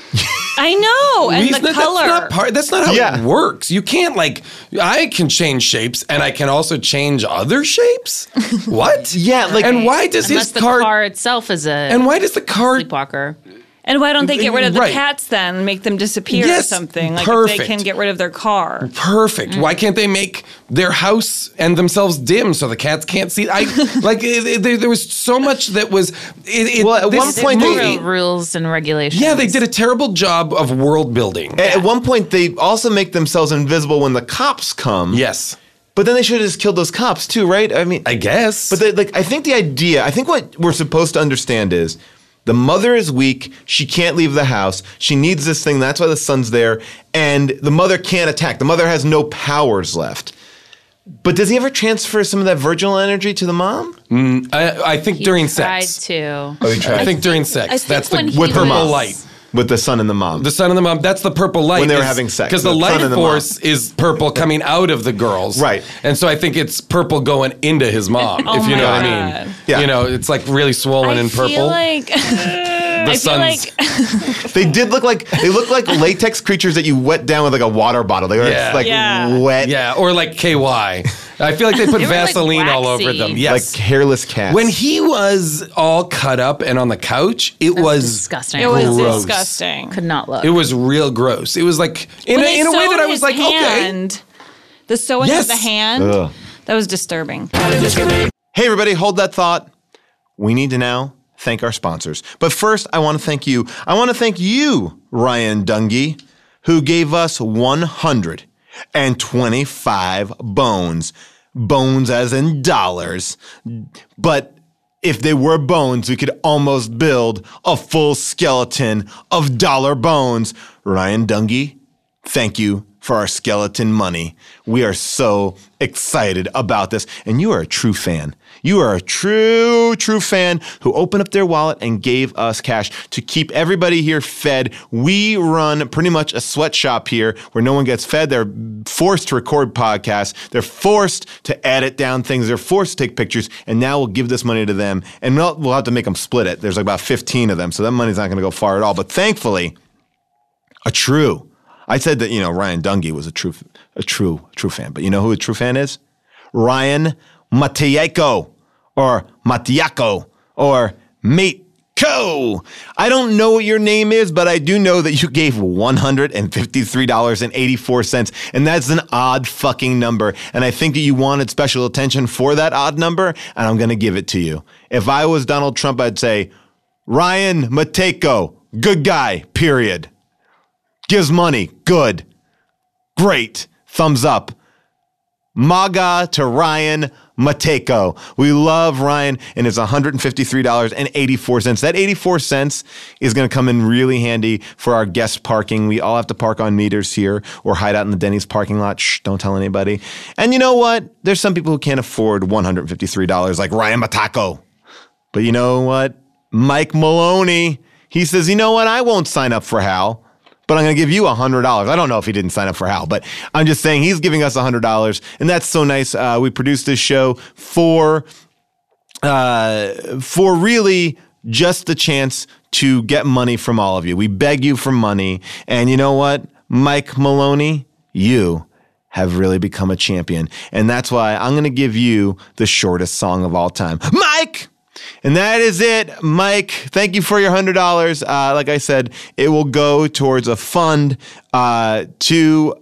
I know, and the color. That's not how Yeah. it works. You can't I can change shapes and I can also change other shapes? What? Yeah, like- and why does Unless his the car, car itself is a and why does the car sleepwalker. And why don't they get rid of the Right. cats then? Make them disappear Yes, or something? Like if perfect. they can get rid of their car. Perfect. Why can't they make their house and themselves dim so the cats can't see? There was so much that was. Well, at one They point have they- rules and regulations. Yeah, they did a terrible job of world building. At one point, they also make themselves invisible when the cops come. Yes, But then they should have just killed those cops too, right? I mean, I guess. But I think what we're supposed to understand is the mother is weak. She can't leave the house. She needs this thing. That's why the son's there. And the mother can't attack. The mother has no powers left. But does he ever transfer some of that virginal energy to the mom? I think He during tried sex. to. Oh, he tried. I think during sex. I think That's the when he with purple was- light. With the son and the mom. The son and the mom. That's the purple light. When they were having sex, Because the the son light and the mom. force is purple coming out of the girls. Right. And so I think it's purple going into his mom, if you my know what I God. mean. Yeah. You know, it's like really swollen I in purple. feel like the I feel sun's. like They look like latex creatures that you wet down with like a water bottle. They were Yeah. like Yeah. wet, Yeah, or like KY. I feel like they put They were, like, Vaseline all over waxy. them. like Yes. hairless cats. When he was all cut up and on the couch, it was disgusting. it was Gross. disgusting. Could not look. It was real gross. It was like in When a, they in a way sewed that I was his like, okay. hand, the sewing Yes. of the hand, Ugh. that was disturbing. Hey, everybody, hold that thought. We need to now thank our sponsors. But first, I want to thank you. I want to thank you, Ryan Dungy, who gave us 125 bones. Bones as in dollars. But if they were bones, we could almost build a full skeleton of dollar bones. Ryan Dungy, thank you for our skeleton money. We are so excited about this. And you are a true fan. You are a true fan who opened up their wallet and gave us cash to keep everybody here fed. We run pretty much a sweatshop here where no one gets fed. They're forced to record podcasts. They're forced to edit down things. They're forced to take pictures. And now we'll give this money to them. And we'll have to make them split it. There's like about 15 of them. So that money's not going to go far at all. But thankfully, I said that, Ryan Dungey was a true fan. But you know who a true fan is? Ryan Matejko or Matiako or Mateco. I don't know what your name is, but I do know that you gave $153.84. And that's an odd fucking number. And I think that you wanted special attention for that odd number. And I'm going to give it to you. If I was Donald Trump, I'd say, Ryan Matejko, good guy, period. Gives money. Good. Great. Thumbs up. MAGA to Ryan Matejko. We love Ryan, and it's $153.84. That 84 cents is going to come in really handy for our guest parking. We all have to park on meters here or hide out in the Denny's parking lot. Shh, don't tell anybody. And you know what? There's some people who can't afford $153 like Ryan Matejko. But you know what? Mike Maloney, he says, you know what? I won't sign up for Hal. But I'm going to give you $100. I don't know if he didn't sign up for Hal, but I'm just saying he's giving us $100. And that's so nice. We produced this show for really just the chance to get money from all of you. We beg you for money. And you know what? Mike Maloney, you have really become a champion. And that's why I'm going to give you the shortest song of all time. Mike! And that is it, Mike. Thank you for your $100. Like I said, it will go towards a fund to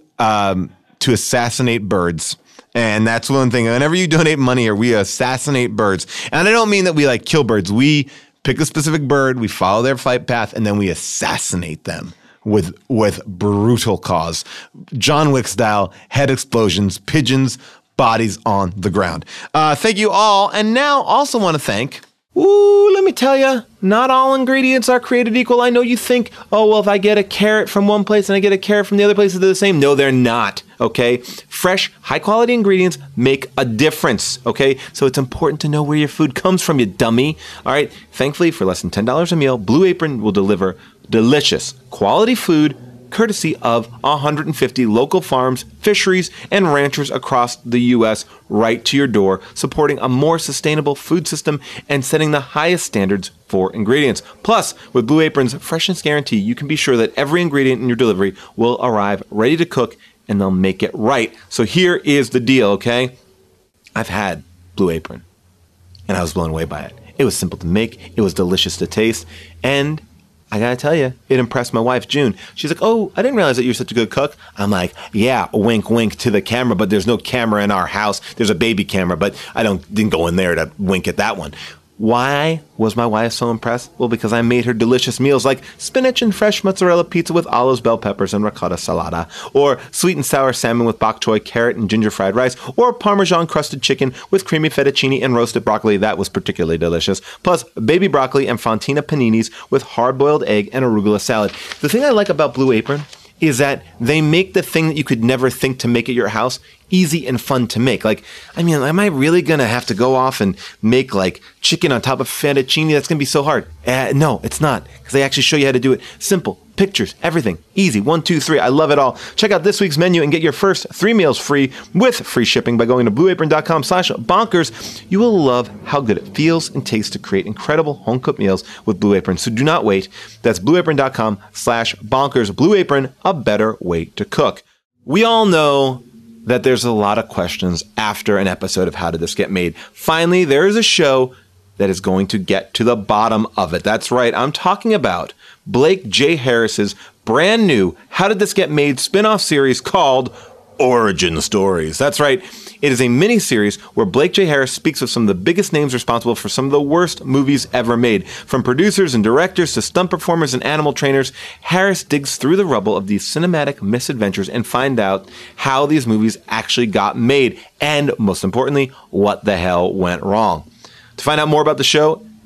assassinate birds. And that's one thing. Whenever you donate money here, we assassinate birds. And I don't mean that we kill birds. We pick a specific bird, we follow their flight path, and then we assassinate them with brutal cause. John Wick style, head explosions, pigeons, bodies on the ground. Thank you all. And now also want to thank, let me tell you, not all ingredients are created equal. I know you think, if I get a carrot from one place and I get a carrot from the other place, they're the same. No, they're not. Okay. Fresh, high quality ingredients make a difference. Okay. So it's important to know where your food comes from, you dummy. All right. Thankfully, for less than $10 a meal, Blue Apron will deliver delicious quality food courtesy of 150 local farms, fisheries, and ranchers across the U.S. right to your door, supporting a more sustainable food system and setting the highest standards for ingredients. Plus, with Blue Apron's freshness guarantee, you can be sure that every ingredient in your delivery will arrive ready to cook, and they'll make it right. So here is the deal, okay? I've had Blue Apron, and I was blown away by it. It was simple to make, it was delicious to taste, and I gotta tell you, it impressed my wife, June. She's like, I didn't realize that you're such a good cook. I'm like, yeah, wink, wink to the camera, but there's no camera in our house. There's a baby camera, but I didn't go in there to wink at that one. Why was my wife so impressed? Well, because I made her delicious meals like spinach and fresh mozzarella pizza with olives, bell peppers, and ricotta salata, or sweet and sour salmon with bok choy, carrot, and ginger fried rice, or Parmesan crusted chicken with creamy fettuccine and roasted broccoli. That was particularly delicious. Plus, baby broccoli and fontina paninis with hard-boiled egg and arugula salad. The thing I like about Blue Apron is that they make the thing that you could never think to make at your house easy and fun to make. Am I really going to have to go off and make chicken on top of fettuccine? That's going to be so hard. No, it's not, because they actually show you how to do it. Simple. Pictures, everything. Easy. 1, 2, 3. I love it all. Check out this week's menu and get your first 3 meals free with free shipping by going to blueapron.com/bonkers. You will love how good it feels and tastes to create incredible home-cooked meals with Blue Apron. So do not wait. That's blueapron.com/bonkers. Blue Apron, a better way to cook. We all know that there's a lot of questions after an episode of How Did This Get Made? Finally, there is a show that is going to get to the bottom of it. That's right. I'm talking about Blake J. Harris's brand new How Did This Get Made spin-off series called Origin Stories. That's right. It is a mini-series where Blake J. Harris speaks with some of the biggest names responsible for some of the worst movies ever made. From producers and directors to stunt performers and animal trainers, Harris digs through the rubble of these cinematic misadventures and find out how these movies actually got made, and most importantly, what the hell went wrong. To find out more about the show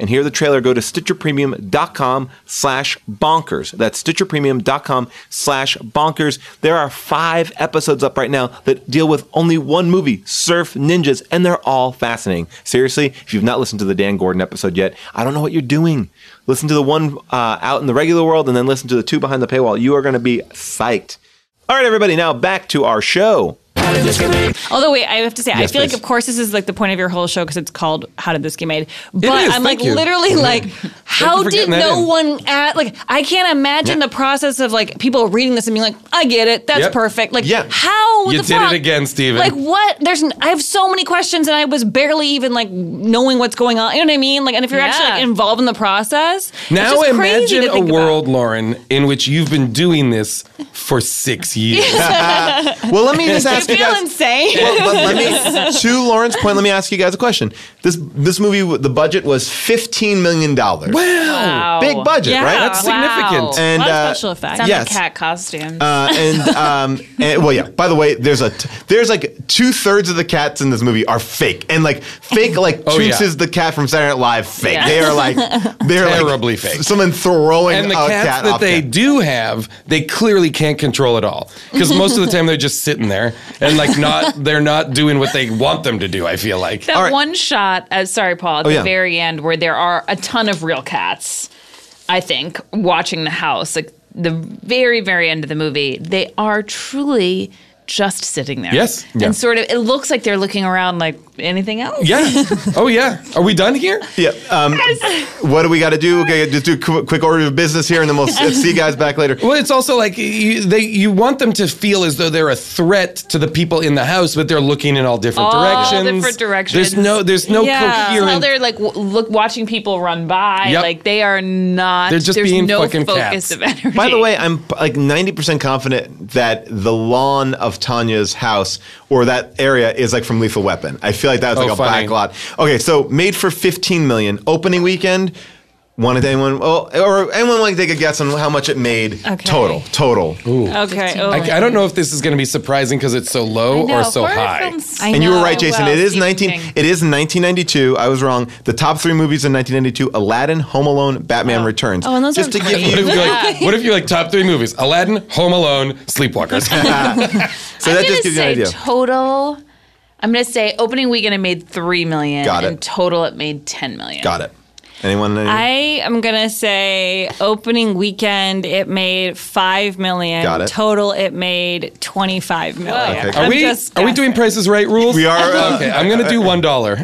and hear the trailer, go to StitcherPremium.com/bonkers. That's StitcherPremium.com/bonkers. There are 5 episodes up right now that deal with only one movie, Surf Ninjas, and they're all fascinating. Seriously, if you've not listened to the Dan Gordon episode yet, I don't know what you're doing. Listen to the one out in the regular world and then listen to the 2 behind the paywall. You are going to be psyched. All right, everybody, now back to our show. Although, wait, I have to say, Yes, I feel please. like, of course, this is like the point of your whole show because it's called "How Did This Get Made?" But is, I'm like thank you. literally like, how for did getting that no in. one add? Like, I can't imagine the process of like people reading this and being like, "I get it, that's Yep. perfect." Like, Yeah. how You the did fuck? it again, Steven. Like, what? I have so many questions, and I was barely even like knowing what's going on. You know what I mean? Like, and if you're actually like, Yeah. involved in the process, it's Now just crazy imagine to a think about. world, Lauren, in which you've been doing this for 6 years. Well, let me just ask I you feel guys. insane. Well, let me, to Lauren's point, let me ask you guys a question. This movie, the budget was $15 million. Wow. Big budget, Yeah. right? That's significant. And a lot of special effects. It's on Yes. the cat costumes. well, yeah. By the way, there's like 2/3 of the cats in this movie are fake, and like fake, like Oh, Toots yeah. is the cat from Saturday Night Live. Fake. Yeah. They are like Terribly fake. Someone throwing And the a cats cat that off they cat. do have, they clearly can't control at all. Because most of the time they're just sitting there and like they're not doing what they want them to do, I feel like. That All right. one shot, sorry, Paul, at Oh, the yeah. very end where there are a ton of real cats, I think, watching the house, like the very, very end of the movie, they are truly just sitting there. Yes. Yeah. And sort of, it looks like they're looking around like anything else. Yeah. Oh, yeah. Are we done here? Yeah. What do we got to do? Okay, just do a quick order of business here, and then we'll see you guys back later. Well, it's also like you want them to feel as though they're a threat to the people in the house, but they're looking in all different directions. different directions. There's no Yeah. Well, coherent. they're like watching people run by. Yep. Like they are not. They're just there's being no fucking focus cats. of energy. By the way, I'm like 90% confident that the lawn of Tanya's house or that area is like from Lethal Weapon. I feel like that was like Oh, a funny. back lot. Okay, so made for $15 million. Opening weekend. Wanted anyone? Or anyone like to take a guess on how much it made Okay. total? Okay. Oh. I don't know if this is going to be surprising because it's so low or so high. I And you were know. right, Jason. well, It is Stephen King. 1992. I was wrong. The top 3 movies in 1992: Aladdin, Home Alone, Batman Returns. Oh, and those just are to give great. What if you. you're like, what if you're like top 3 movies? Aladdin, Home Alone, Sleepwalkers. So I'm that gonna just gives you an say idea. total. I'm gonna say opening weekend it made $3 million. Got it. And total it made $10 million. Got it. Anyone? I am gonna say opening weekend it made $5 million. Got it. Total it made $25 million. Okay. Are I'm we just are we doing guessing. Prices Right rules? We are. Okay, I'm gonna do $1.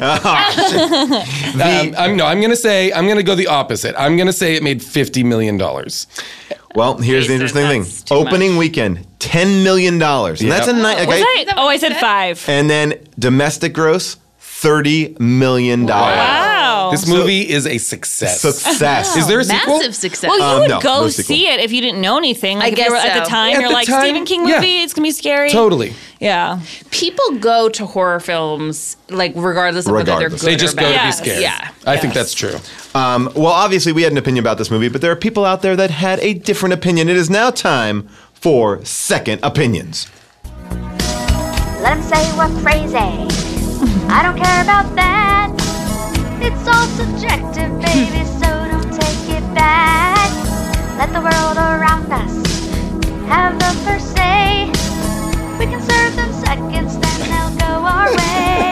I'm gonna go the opposite. I'm gonna say it made $50 million. Well, here's the Jason, interesting thing. that's too Opening much. weekend, $10 million. And that's a nice. Was I? Oh, I said 5. And then domestic gross, $30 million. Wow. This movie is a success. Success. Is there a sequel? Massive success. Well, you would no, go no sequel. see it if you didn't know anything. Like I if guess you were at the so. time, At you're the like time, Stephen King yeah. movie. It's gonna be scary. Totally. Yeah. People go to horror films like regardless of whether Regardless. they're good They just or go to bad. be Yes. scared. Yeah. I think that's true. Well, obviously, we had an opinion about this movie, but there are people out there that had a different opinion. It is now time for Second Opinions. Let him say we're crazy. I don't care about that. It's all subjective, baby, so don't take it back. Let the world around us have the first say. We can serve them seconds, then they'll go our way.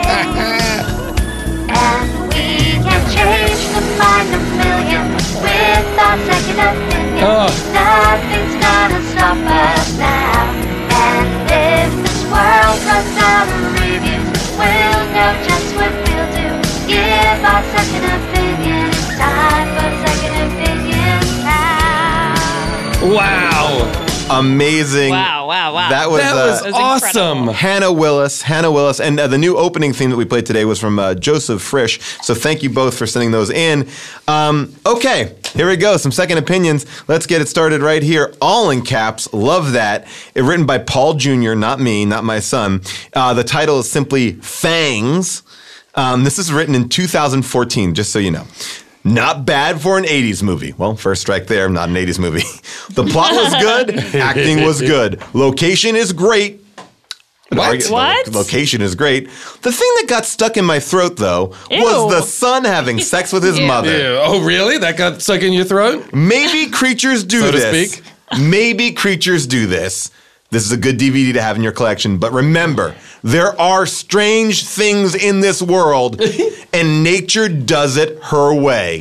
And we can change the mind of millions with our second opinion. Nothing's gonna stop us now. And if this world runs out of reviews, we'll know just what we'll do. Give our second opinion. It's time for second opinions now. Wow. Amazing. Wow. That was, That was was awesome. incredible. Hannah Willis, and the new opening theme that we played today was from Joseph Frisch. So thank you both for sending those in. Okay, here we go. Some second opinions. Let's get it started right here. All in caps. Love that. Written by Paul Jr., not me, not my son. The title is simply Fangs. This is written in 2014, just so you know. Not bad for an 80s movie. Well, first strike there, not an 80s movie. The plot was good. Acting was good. Location is great. What? What? The location is great. The thing that got stuck in my throat, though, Ew. was the son having sex with his mother. Ew. Oh, really? That got stuck in your throat? Maybe creatures do So to this. speak. Maybe creatures do this. This is a good DVD to have in your collection. But remember, there are strange things in this world, and nature does it her way.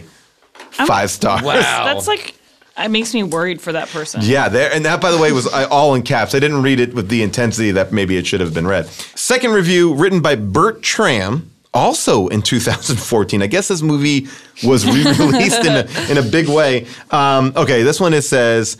5 stars. Wow. That's like, it makes me worried for that person. Yeah, there, and that, by the way, was all in caps. I didn't read it with the intensity that maybe it should have been read. Second review, written by Bert Tram, also in 2014. I guess this movie was re-released in a big way. Okay, this one, it says,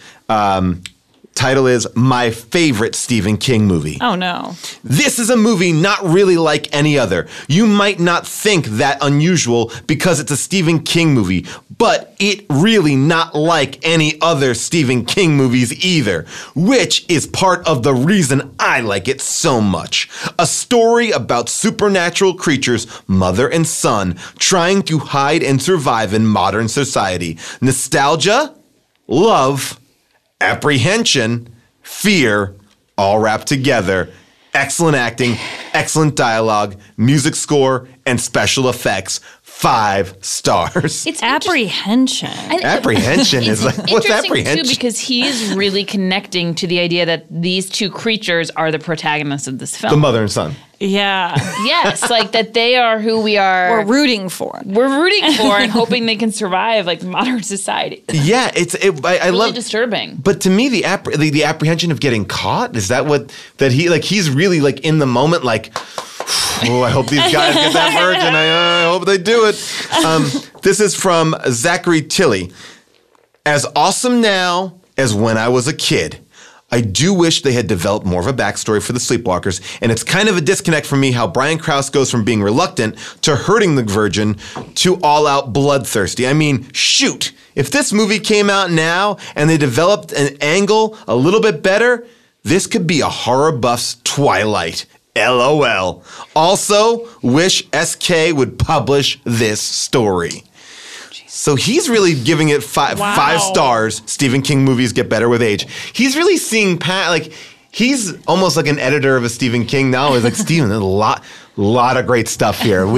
title is My Favorite Stephen King Movie. Oh, no. This is a movie not really like any other. You might not think that unusual because it's a Stephen King movie, but it really not like any other Stephen King movies either, which is part of the reason I like it so much. A story about supernatural creatures, mother and son, trying to hide and survive in modern society. Nostalgia, love, apprehension, fear, all wrapped together. Excellent acting, excellent dialogue, music score, and special effects. 5 stars. It's Apprehension. Apprehension is like, what's interesting apprehension? too because he is really connecting to the idea that these two creatures are the protagonists of this film. The mother and son. Yeah. Yes, like that they are who we are. We're rooting for. We're rooting for and hoping they can survive like modern society. Yeah, I Really love disturbing. But to me, the apprehension of getting caught, is that what, that he's really like in the moment, like, oh, I hope these guys get that virgin. I hope they do it. This is from Zachary Tilley. As awesome now as when I was a kid. I do wish they had developed more of a backstory for the Sleepwalkers, and it's kind of a disconnect for me how Brian Krause goes from being reluctant to hurting the virgin to all-out bloodthirsty. I mean, shoot, if this movie came out now and they developed an angle a little bit better, this could be a horror buff's Twilight. LOL. Also, wish SK would publish this story. So he's really giving it 5 stars. Stephen King movies get better with age. He's really seeing he's almost like an editor of a Stephen King now. He's like, Stephen, there's a lot of great stuff here.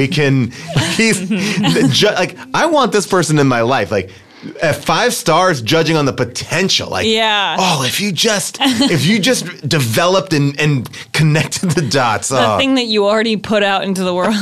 I want this person in my life. Like, at 5 stars, judging on the potential. Like, yeah. Oh, if you just developed and connected the dots. The thing that you already put out into the world.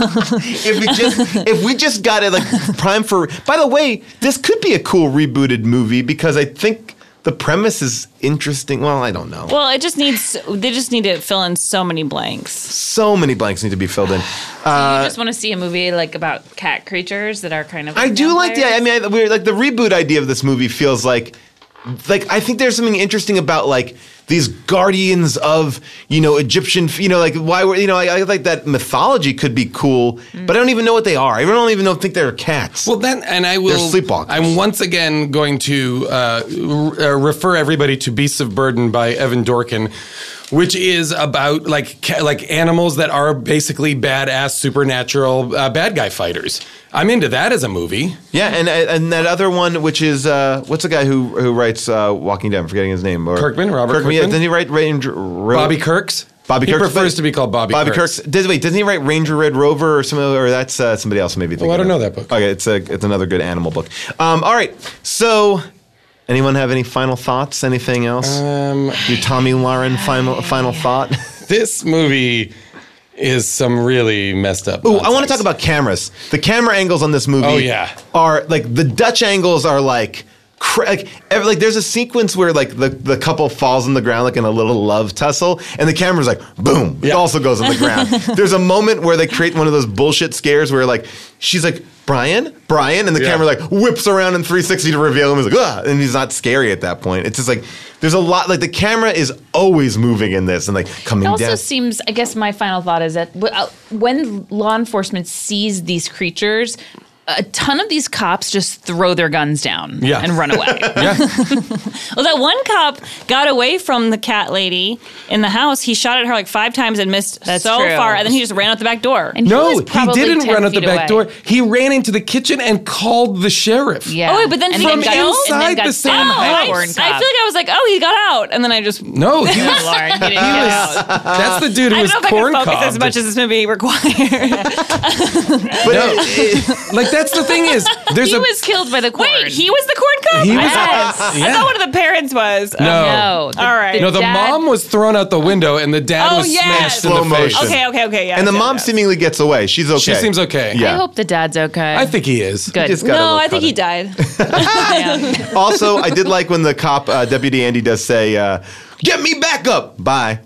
if we just got it like prime for. By the way, this could be a cool rebooted movie because I think the premise is interesting. Well, I don't know. Well, they just need to fill in so many blanks. So many blanks need to be filled in. You just want to see a movie like about cat creatures that are kind of. I do like the. I mean, we're like the reboot idea of this movie feels like I think there's something interesting about like these guardians of Egyptian. Like why were I like that mythology could be cool, but I don't even know what they are. I don't even think they're cats. Well, then, and I will. They're sleepwalkers. I'm once again going to refer everybody to Beasts of Burden by Evan Dorkin, which is about like animals that are basically badass supernatural bad guy fighters. I'm into that as a movie. Yeah, and that other one, which is what's the guy who writes Walking Dead? I'm forgetting his name. Robert Kirkman. Yeah, doesn't he write Ranger? Bobby Kirks. Bobby He Kirks prefers to be called Bobby Kirks. Doesn't he write Ranger Red Rover or something? Or that's somebody else maybe. Oh, I don't know that book. Okay, it's another good animal book. All right, so. Anyone have any final thoughts? Anything else? Your Tommy Lauren final thought? This movie is some really messed up. Ooh, I want to talk about cameras. The camera angles on this movie are like the Dutch angles are like there's a sequence where like the couple falls on the ground like in a little love tussle and the camera's like boom, it also goes on the ground. There's a moment where they create one of those bullshit scares where like she's like Brian, and the camera like whips around in 360 to reveal him. He's like, ah, and he's not scary at that point. It's just like there's a lot. Like the camera is always moving in this and like coming down. It also seems. I guess my final thought is that when law enforcement sees these creatures, a ton of these cops just throw their guns down Yeah. and run away. Well, that one cop got away from the cat lady in the house. He shot at her like 5 times and missed That's so true. far, and then he just ran out the back door. And No, was he probably didn't 10 run out the feet back away. door. He ran into the kitchen and called the sheriff. Yeah. Oh, wait, but then and he then got got killed? and then Inside got the same stabbed by a house. corn I feel like cop. I was like, oh, he got out, and then I just. No, he was. Lauren, he didn't get out. That's the dude who I was don't know if I corn can focus as cobbed. much as this movie requires. But Like that's the thing is, there's He a was killed by the corn. Wait, he was the corn cop? He was- Yes. I thought one of the parents was. no. No. All right. No, the dad- mom was thrown out the window and the dad Oh, was yes. smashed in Slow the face. motion. Okay, yeah. and the yeah, mom yeah. seemingly gets away. She's okay. She seems okay. Yeah. I hope the dad's okay. I think he is. Good. Just got a No, little I think he cut died. Also, I did like when the cop, Deputy Andy, does say, "Get me back up." Bye.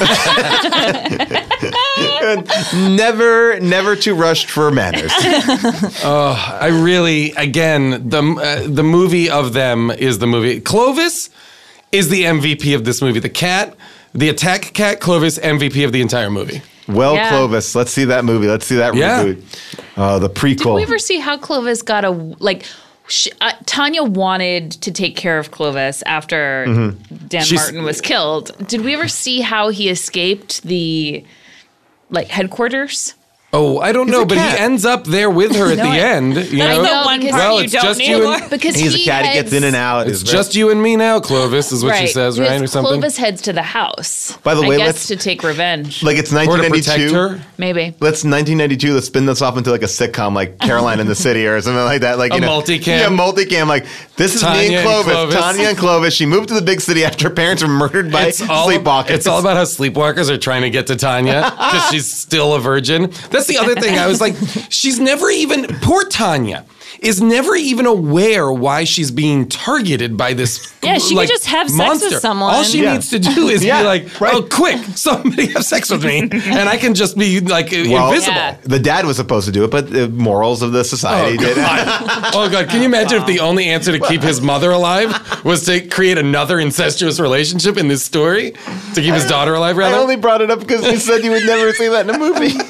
Never too rushed for manners. I really, again, the movie of them is the movie. Clovis is the MVP of this movie. The cat, the attack cat, Clovis, MVP of the entire movie. Well, Yeah. Clovis, let's see that movie. Let's see that Yeah. reboot. Oh, the prequel. Did we ever see how Clovis got a like? Tanya wanted to take care of Clovis after Dan She's- Martin was killed. Did we ever see how he escaped the headquarters? Oh, I don't know, a but cat. he ends up there with her at No, the I- end. You I know, know, one because- part well, you it's don't just need you more. and Because He's a cat. He gets in and out. it's just you and me now, Clovis, is what she says, right, or because something. Clovis heads to the house. By the way, I guess let's- to take revenge. Like it's Or to protect 1992. her. Maybe. Let's 1992. Let's spin this off into like a sitcom, like Caroline in the City or something like that. Like A multicam. Yeah, multicam. Like this is me Tanya and and Clovis. Clovis. Tanya and Clovis. She moved to the big city after her parents were murdered by sleepwalkers. It's all about how sleepwalkers are trying to get to Tanya because she's still a virgin. That's the other thing. I was like, she's never even, poor Tanya is never even aware why she's being targeted by this Yeah, she could just have sex with monster. someone. All she Yeah. needs to do is Yeah, be like, right. oh, quick, somebody have sex with me. And I can just be like Well, invisible. Yeah. The dad was supposed to do it, but the morals of the society did it. Oh God! Can you imagine if the only answer to keep his mother alive was to create another incestuous relationship in this story to keep his daughter alive? I Rather, only brought it up because you said you would never see that in a movie.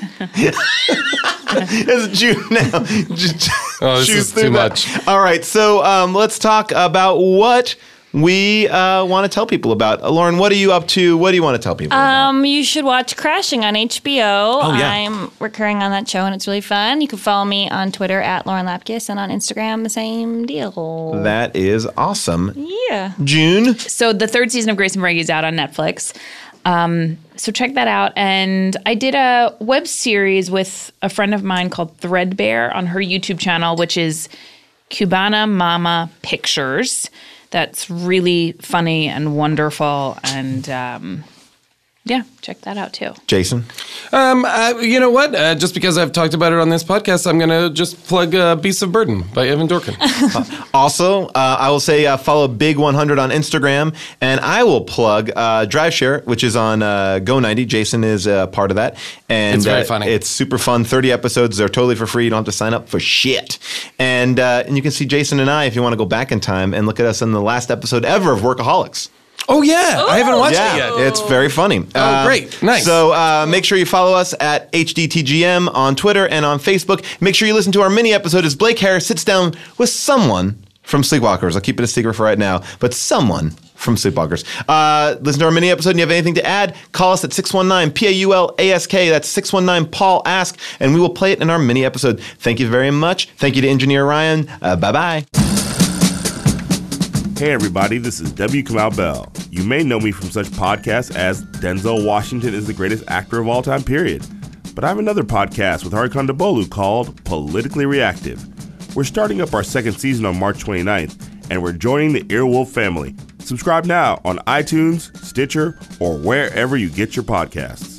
It's June now. Oh, this Choose is through too that. much. All right, so let's talk about what we want to tell people about. Lauren, what are you up to? What do you want to tell people about? You should watch Crashing on HBO. Oh, yeah. I'm recurring on that show, and it's really fun. You can follow me on Twitter at Lauren Lapkus, and on Instagram, the same deal. That is awesome. Yeah. June? So the third season of Grace and Frankie is out on Netflix. So check that out. And I did a web series with a friend of mine called Threadbare on her YouTube channel, which is Cubana Mama Pictures. That's really funny and wonderful. And yeah, check that out too. Jason? you know what? Just because I've talked about it on this podcast, I'm gonna just plug "Beasts of Burden" by Evan Dorkin. Also, I will say follow Big 100 on Instagram, and I will plug DriveShare, which is on Go90. Jason is part of that. And It's very funny. It's super fun. 30 episodes. They're totally for free. You don't have to sign up for shit. And you can see Jason and I, if you want to go back in time and look at us in the last episode ever of Workaholics. Oh yeah, I haven't watched Yeah, it yet. it's very funny. Oh, great. Nice. So make sure you follow us at HDTGM on Twitter and on Facebook. Make sure you listen to our mini episode as Blake Harris sits down with someone from Sleepwalkers. I'll keep it a secret for right now, but someone from Sleepwalkers. Listen to our mini episode and you have anything to add, call us at 619-PAULASK. That's 619-PAUL-ASK, and we will play it in our mini episode. Thank you very much. Thank you to Engineer Ryan. Bye-bye. Hey everybody, this is W. Kamau Bell. You may know me from such podcasts as Denzel Washington is the greatest actor of all time, period. But I have another podcast with Hari Kondabolu called Politically Reactive. We're starting up our second season on March 29th, and we're joining the Earwolf family. Subscribe now on iTunes, Stitcher, or wherever you get your podcasts.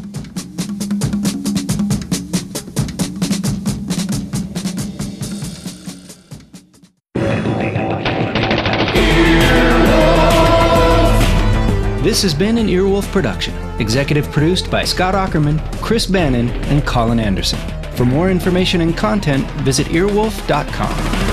This has been an Earwolf production, executive produced by Scott Aukerman, Chris Bannon, and Colin Anderson. For more information and content, visit earwolf.com.